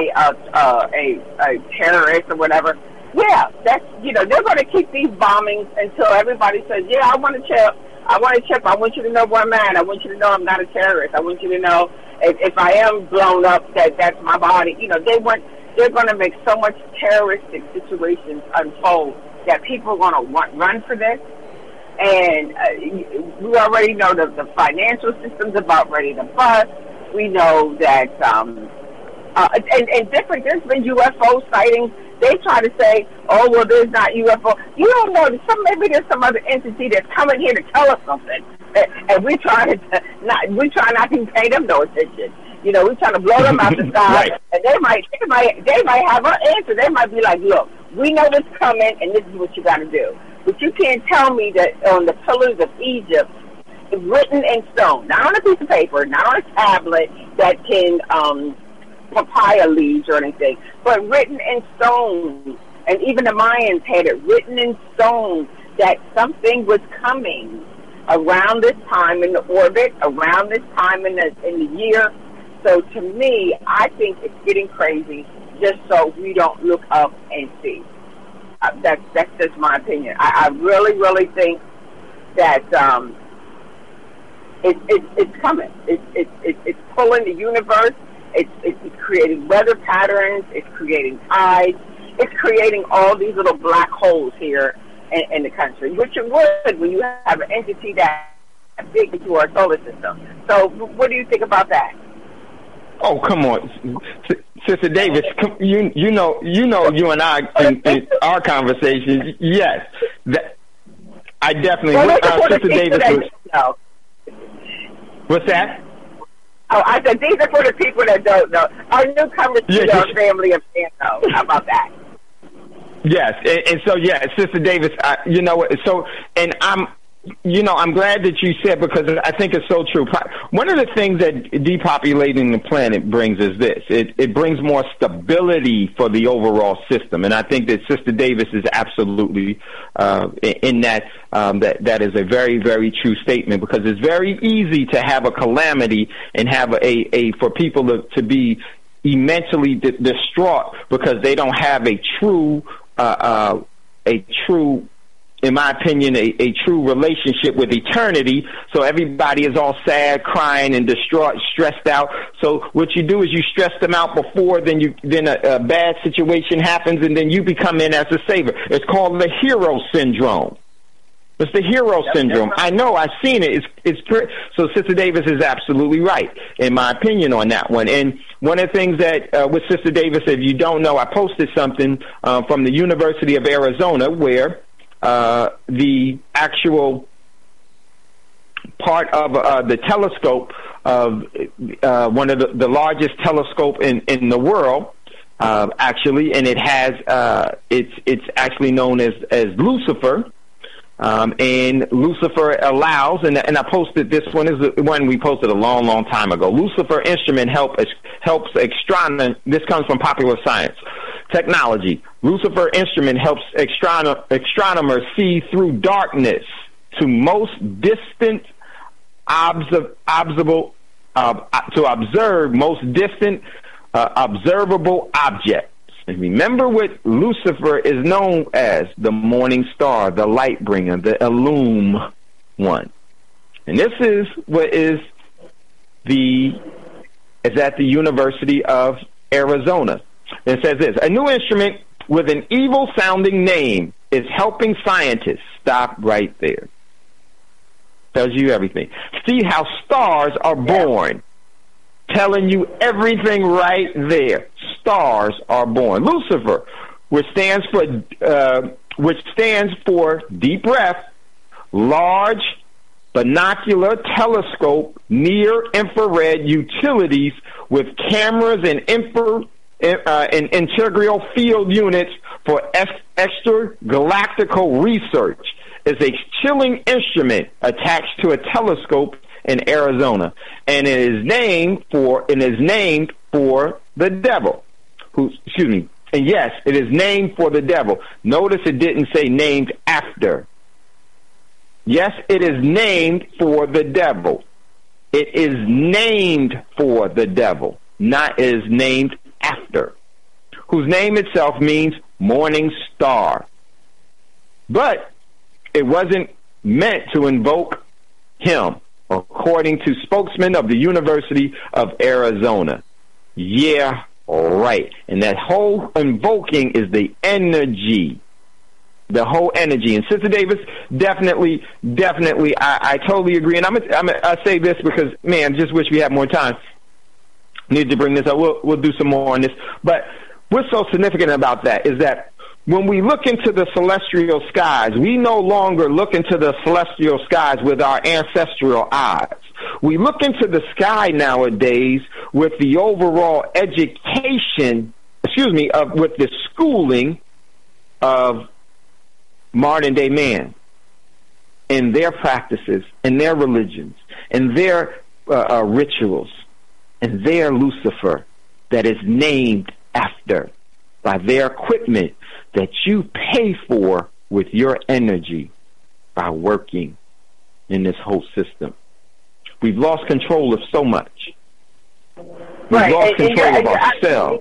a terrorist or whatever. Yeah, that's, you know, they're going to keep these bombings until everybody says, yeah, I want a chip. I want a chip. I want you to know where I'm at. I want you to know I'm not a terrorist. I want you to know if I am blown up, that's my body. You know, they're going to make so much terroristic situations unfold that people are going to run for this. And we already know that the financial system's about ready to bust. We know that, and different, there's been UFO sightings. They try to say, oh, well, there's not UFO. You don't know. Maybe there's some other entity that's coming here to tell us something. And we try not to pay them no attention. You know, we're trying to blow them out the sky. Right. And they might have an answer. They might be like, look, we know what's coming, and this is what you got to do. But you can't tell me that on the pillars of Egypt, written in stone, not on a piece of paper, not on a tablet that can papaya leaves or anything, but written in stone And even the Mayans had it written in stone that something was coming around this time in the orbit, around this time in the year. So to me, I think it's getting crazy just so we don't look up and see. That's just my opinion. I really, really think that it's coming. It's pulling the universe. It's creating weather patterns. It's creating tides. It's creating all these little black holes here in the country, which it would when you have an entity that big into our solar system. So what do you think about that? Oh, come on, Sister Davis. You know, you and I in our conversations. Yes, I definitely. Sister Davis. What's that? Oh, I said these are for the people that don't know. Our newcomers to our family of fans know. How about that? Yes, and so Sister Davis. You know, so and I'm glad that you said, because I think it's so true. One of the things that depopulating the planet brings is this. It brings more stability for the overall system. And I think that Sister Davis is absolutely in that. That is a very, very true statement, because it's very easy to have a calamity and have for people to be immensely distraught because they don't have a true, in my opinion, a true relationship with eternity. So everybody is all sad, crying, and distraught, stressed out. So what you do is you stress them out before, then a bad situation happens, and then you become in as a savior. It's called the hero syndrome. It's the hero syndrome. I know. I've seen it. So Sister Davis is absolutely right, in my opinion, on that one. And one of the things that with Sister Davis, if you don't know, I posted something from the University of Arizona where the actual part of the telescope of one of the largest telescope in the world, actually, and it has it's actually known as Lucifer. And Lucifer allows, and I posted this one is the one we posted a long time ago. Lucifer instrument helps astronomers. This comes from Popular Science Technology. Lucifer instrument helps astronomers see through darkness to most distant observable objects. And remember what Lucifer is known as: the morning star, the light bringer, the illume one. And this is what is at the University of Arizona. It says this: a new instrument with an evil-sounding name is helping scientists. Stop right there. Tells you everything. See how stars are born. Telling you everything right there. Stars are born. Lucifer, which stands for deep breath, large binocular telescope, near infrared utilities with cameras and integral field units for extragalactical research, is a chilling instrument attached to a telescope in Arizona, and it is named for the devil. And yes, it is named for the devil. Notice it didn't say named after. Yes, it is named for the devil. It is named for the devil, not is named after, whose name itself means morning star. But it wasn't meant to invoke him, according to spokesman of the University of Arizona. Yeah, right. And that whole invoking is the energy. The whole energy. And Sister Davis, definitely, I totally agree. And I say this because, man, just wish we had more time. Need to bring this up. We'll do some more on this. But what's so significant about that is that when we look into the celestial skies, we no longer look into the celestial skies with our ancestral eyes. We look into the sky nowadays with the overall education, with the schooling of modern day man and their practices and their religions and their rituals and their Lucifer that is named after by their equipment that you pay for with your energy by working in this whole system. We've lost control of so much. We've lost control of ourselves.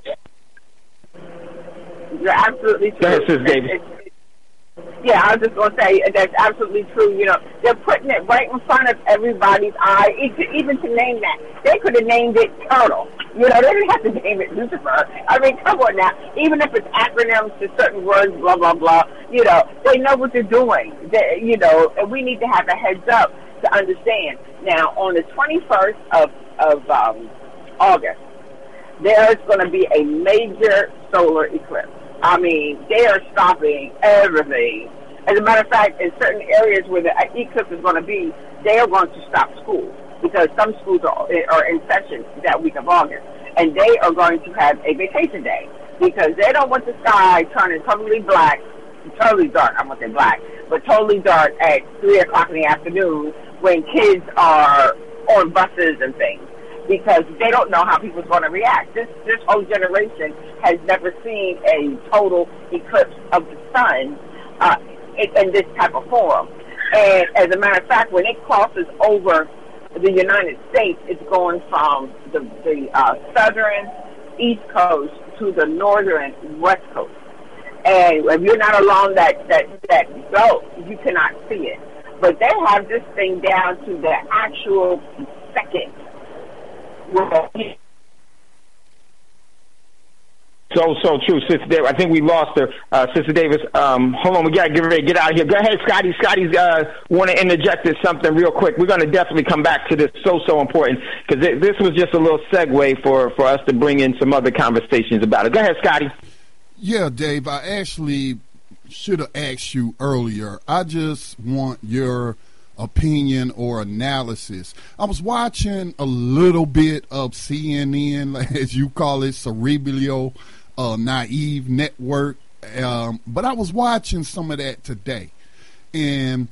You're absolutely true. Go ahead, Sis Davis. Yeah, I was just going to say that's absolutely true. You know, they're putting it right in front of everybody's eye, even to name that. They could have named it Turtle. You know, they didn't have to name it Lucifer. I mean, come on now. Even if it's acronyms to certain words, blah, blah, blah, you know, they know what they're doing. You know, and we need to have a heads up to understand. Now, on the 21st of August, there's going to be a major solar eclipse. I mean, they are stopping everything. As a matter of fact, in certain areas where the eclipse is going to be, they are going to stop school because some schools are in session that week of August, and they are going to have a vacation day because they don't want the sky turning totally dark, I won't say black, but totally dark at 3 o'clock in the afternoon when kids are on buses and things, because they don't know how people's going to react. This whole generation has never seen a total eclipse of the sun in this type of form. And as a matter of fact, when it crosses over the United States, it's going from the southern east coast to the northern west coast. And if you're not along that belt, you cannot see it. But they have this thing down to the actual second. So true, Sister Davis. I think we lost her. Sister Davis, hold on, we got to get ready to get out of here. Go ahead, Scotty. Scotty's want to interject something real quick. We're going to definitely come back to this. So important, because this was just a little segue for us to bring in some other conversations about it. Go ahead, Scotty. Yeah, Dave, I actually should have asked you earlier. I just want your opinion or analysis. I was watching a little bit of CNN, as you call it, Cerebral Naive Network, but I was watching some of that today. And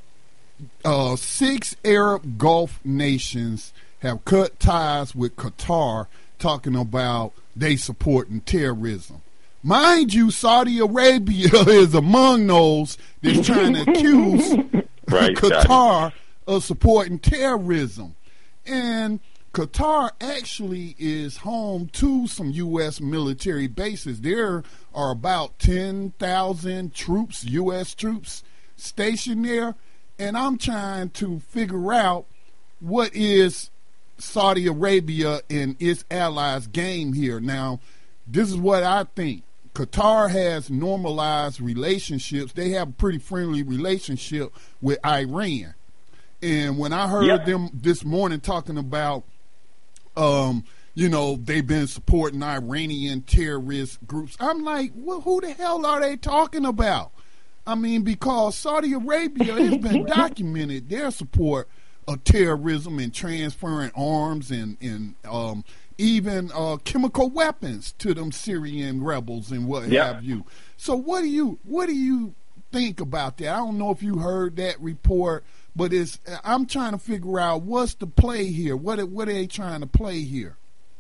6 Arab Gulf nations have cut ties with Qatar, talking about they supporting terrorism. Mind you, Saudi Arabia is among those that's trying to accuse Qatar of supporting terrorism. And Qatar actually is home to some U.S. military bases. There are about 10,000 troops, U.S. troops, stationed there. And I'm trying to figure out what is Saudi Arabia and its allies' game here. Now, this is what I think. Qatar has normalized relationships. They have a pretty friendly relationship with Iran. And when I heard them this morning talking about, you know, they've been supporting Iranian terrorist groups, I'm like, well, who the hell are they talking about? I mean, because Saudi Arabia has been documented their support of terrorism and transferring arms and even chemical weapons to them Syrian rebels and what have you. So what do you think about that? I don't know if you heard that report, but I'm trying to figure out what's the play here. What are they trying to play here?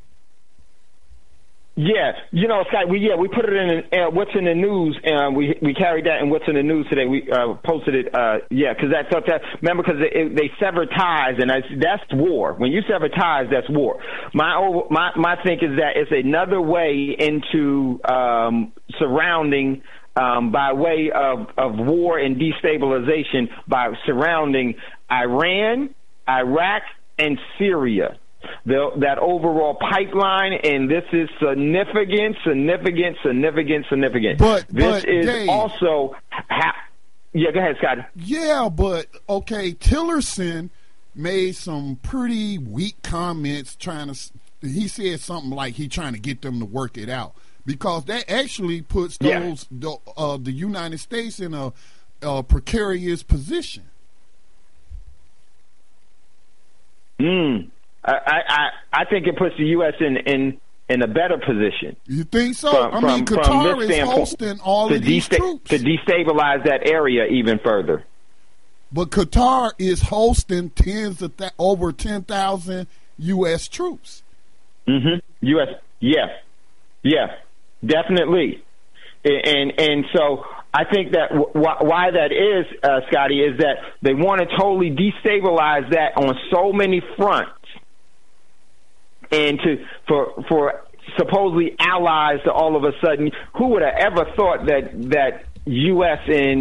Yeah, you know, Scott, we put it in what's in the news, and we carried that in what's in the news today. We posted it, because I thought that, remember, because they sever ties, and that's war. When you sever ties, that's war. My think is that it's another way into surrounding, by way of war and destabilization, by surrounding Iran, Iraq, and Syria. That overall pipeline, and this is significant. But this is Dave, also go ahead, Scotty. Yeah, but okay, Tillerson made some pretty weak comments he said something like he trying to get them to work it out, because that actually puts the United States in a precarious position. I think it puts the U.S. in a better position. You think so? Qatar is hosting all of these troops to destabilize that area even further. But Qatar is hosting over 10,000 U.S. troops. U.S. Yeah, definitely. And so I think that why that is, Scotty, is that they want to totally destabilize that on so many fronts, and for supposedly allies to all of a sudden. Who would have ever thought that U.S.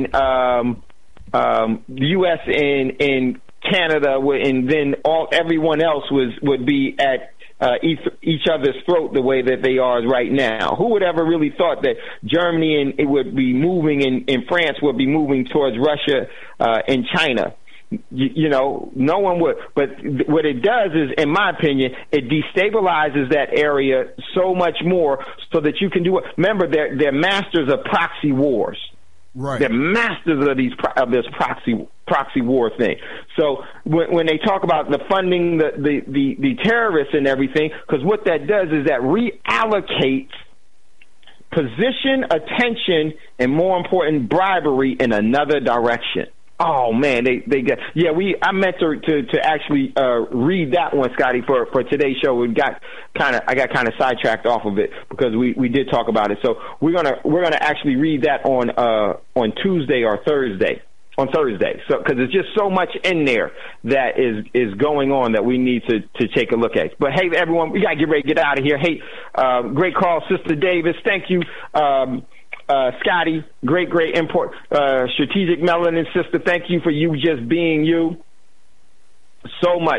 and Canada and then everyone else would be at each other's throat the way that they are right now? Who would ever really thought that Germany and it would be moving and France would be moving towards Russia and China? You know, no one would. But what it does is, in my opinion, it destabilizes that area so much more so that you can do it. Remember, they're masters of proxy wars. Right. They're masters of this proxy war thing. So when they talk about the funding the terrorists and everything, because what that does is that reallocates position, attention, and more important, bribery in another direction. Oh man, they got I meant to actually read that one, Scotty, for today's show. I got kind of sidetracked off of it because we did talk about it. So we're gonna actually read that on Tuesday or Thursday. On Thursday, so because there's just so much in there that is going on that we need to take a look at. But hey, everyone, we gotta get ready to get out of here. Hey, great call, Sister Davis. Thank you. Scotty, great import. Strategic Melanin Sister, thank you for you just being you. So much.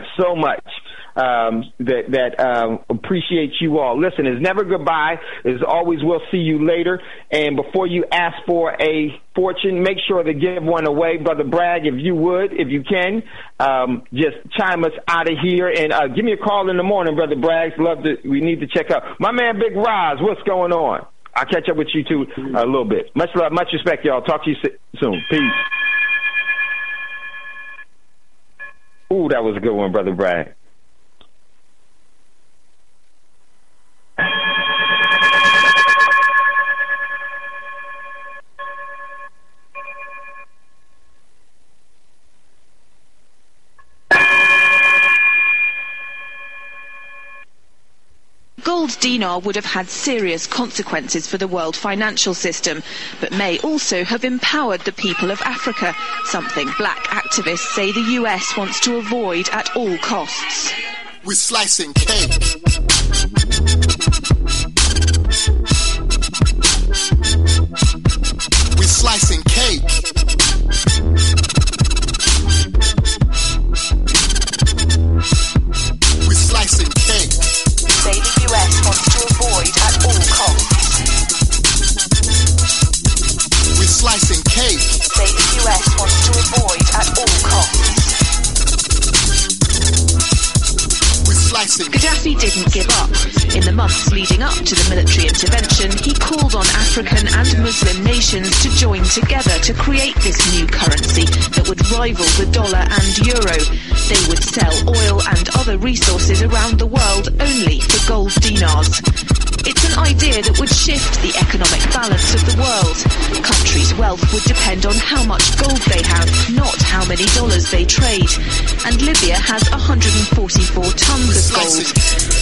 That appreciate you all. Listen, it's never goodbye. It's always we'll see you later. And before you ask for a fortune, make sure to give one away, Brother Bragg, if you can. Just chime us out of here and give me a call in the morning, Brother Bragg. We need to check out my man Big Roz. What's going on? I'll catch up with you too a little bit. Much love, much respect, y'all. Talk to you soon. Peace. Ooh, that was a good one, Brother Bragg. Gold dinar would have had serious consequences for the world financial system, but may also have empowered the people of Africa, something black activists say the US wants to avoid at all costs. We're slicing cake. We're slicing cake. We're slicing cake. Say the US wants to avoid at all costs. We're slicing cake. Say the US wants to avoid at all costs. Gaddafi didn't give up. In the months leading up to the military intervention, he called on African and Muslim nations to join together to create this new currency that would rival the dollar and euro. They would sell oil and other resources around the world only for gold dinars. It's an idea that would shift the economic balance of the world. Countries' wealth would depend on how much gold they have, not how many dollars they trade. And Libya has 144 tons of gold.